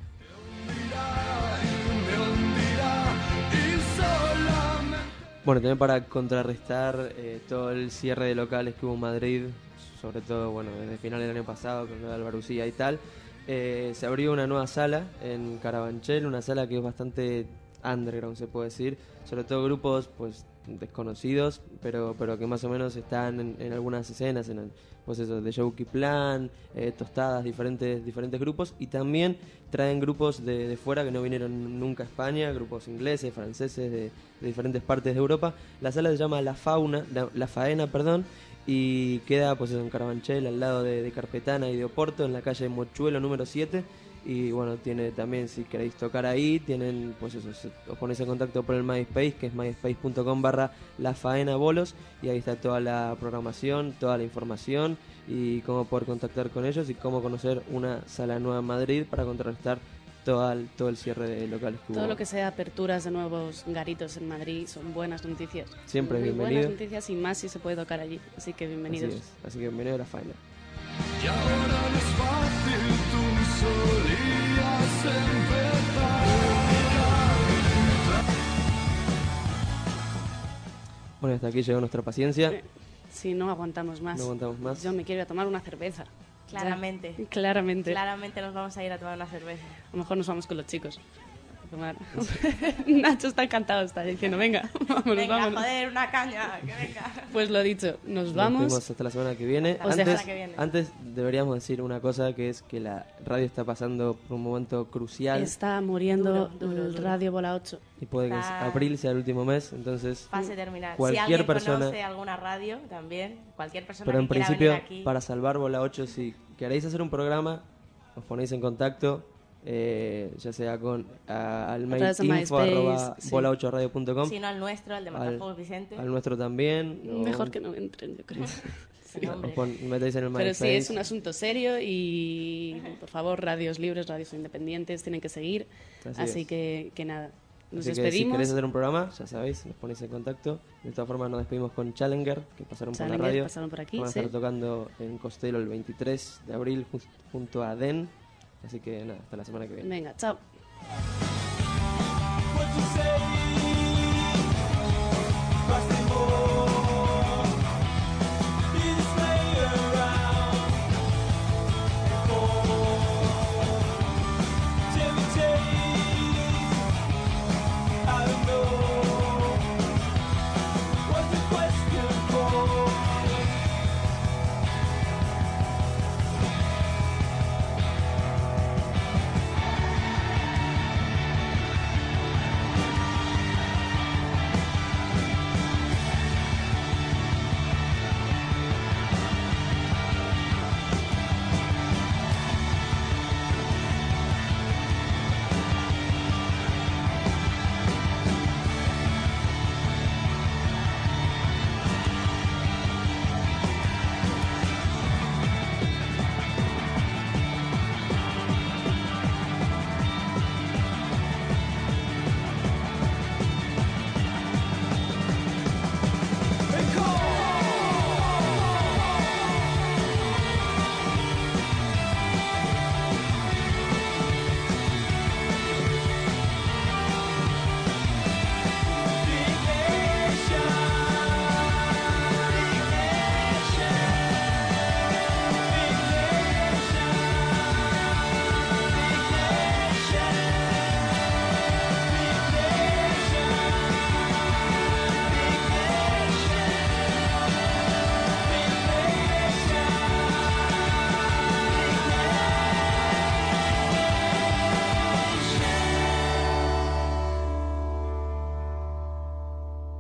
Bueno, también para contrarrestar todo el cierre de locales que hubo en Madrid, sobre todo bueno desde finales del año pasado con lo de Albarucía y tal, se abrió una nueva sala en Carabanchel, una sala que es bastante underground se puede decir, sobre todo grupos pues desconocidos, pero que más o menos están en algunas escenas, pues eso, de Jockey Plan, Tostadas, diferentes grupos, y también traen grupos de fuera que no vinieron nunca a España, grupos ingleses, franceses, de diferentes partes de Europa. La sala se llama La Faena, y queda pues en Carabanchel, al lado de Carpetana y de Oporto, en la calle Mochuelo número 7. Y bueno, tiene también, si queréis tocar ahí, tienen, pues eso, os ponéis en contacto por el MySpace, que es myspace.com/lafaenabolos, y ahí está toda la programación, toda la información y cómo poder contactar con ellos y cómo conocer una sala nueva en Madrid para contrarrestar todo el cierre de locales que hubo. Todo lo que sea aperturas de nuevos garitos en Madrid son buenas noticias. Siempre muy bienvenido. buenas noticias, y más si se puede tocar allí. Así que bienvenidos. Así que bienvenido a La Faena. Y ahora no es fácil, tú solías empezar. Bueno, hasta aquí llegó nuestra paciencia. Si no aguantamos más. No aguantamos más. Yo me quiero ir a tomar una cerveza. Claramente. Ya. Claramente. Claramente nos vamos a ir a tomar una cerveza. A lo mejor nos vamos con los chicos a tomar. Nacho está encantado, está diciendo, venga, vámonos, Venga, vámonos. joder, una caña, que venga. Pues lo dicho, nos Nos vamos. vemos hasta la semana que viene. Hasta la semana que viene. Antes deberíamos decir una cosa, que es que la radio está pasando por un momento crucial Está muriendo Duro, el duro. Radio Bola 8. y puede que Está- abril sea el último mes, entonces... Fase terminal. Si Cualquier alguien persona- conoce alguna radio, también, cualquier persona Pero que en quiera principio, venir aquí, para salvar Bola 8, si queréis hacer un programa, os ponéis en contacto, ya sea con al mail través de MySpace, sí. info@bola8radio.com, si no al nuestro, al de Matafuegos Vicente. al nuestro también. Mejor que no entren, yo creo. Sí, hombre. metéis en el Pero MySpace. sí, es un asunto serio y, por favor, radios libres, radios independientes tienen que seguir. Así Así que nada, nos Así que si despedimos. queréis hacer un programa, ya sabéis, nos ponéis en contacto. De todas formas, nos despedimos con Challenger, que pasaron por la Challenger, radio. pasaron por aquí, Van a sí. estar tocando en Costello el 23 de abril junto a Den. Así que nada, hasta la semana que viene. Venga, chao. What you say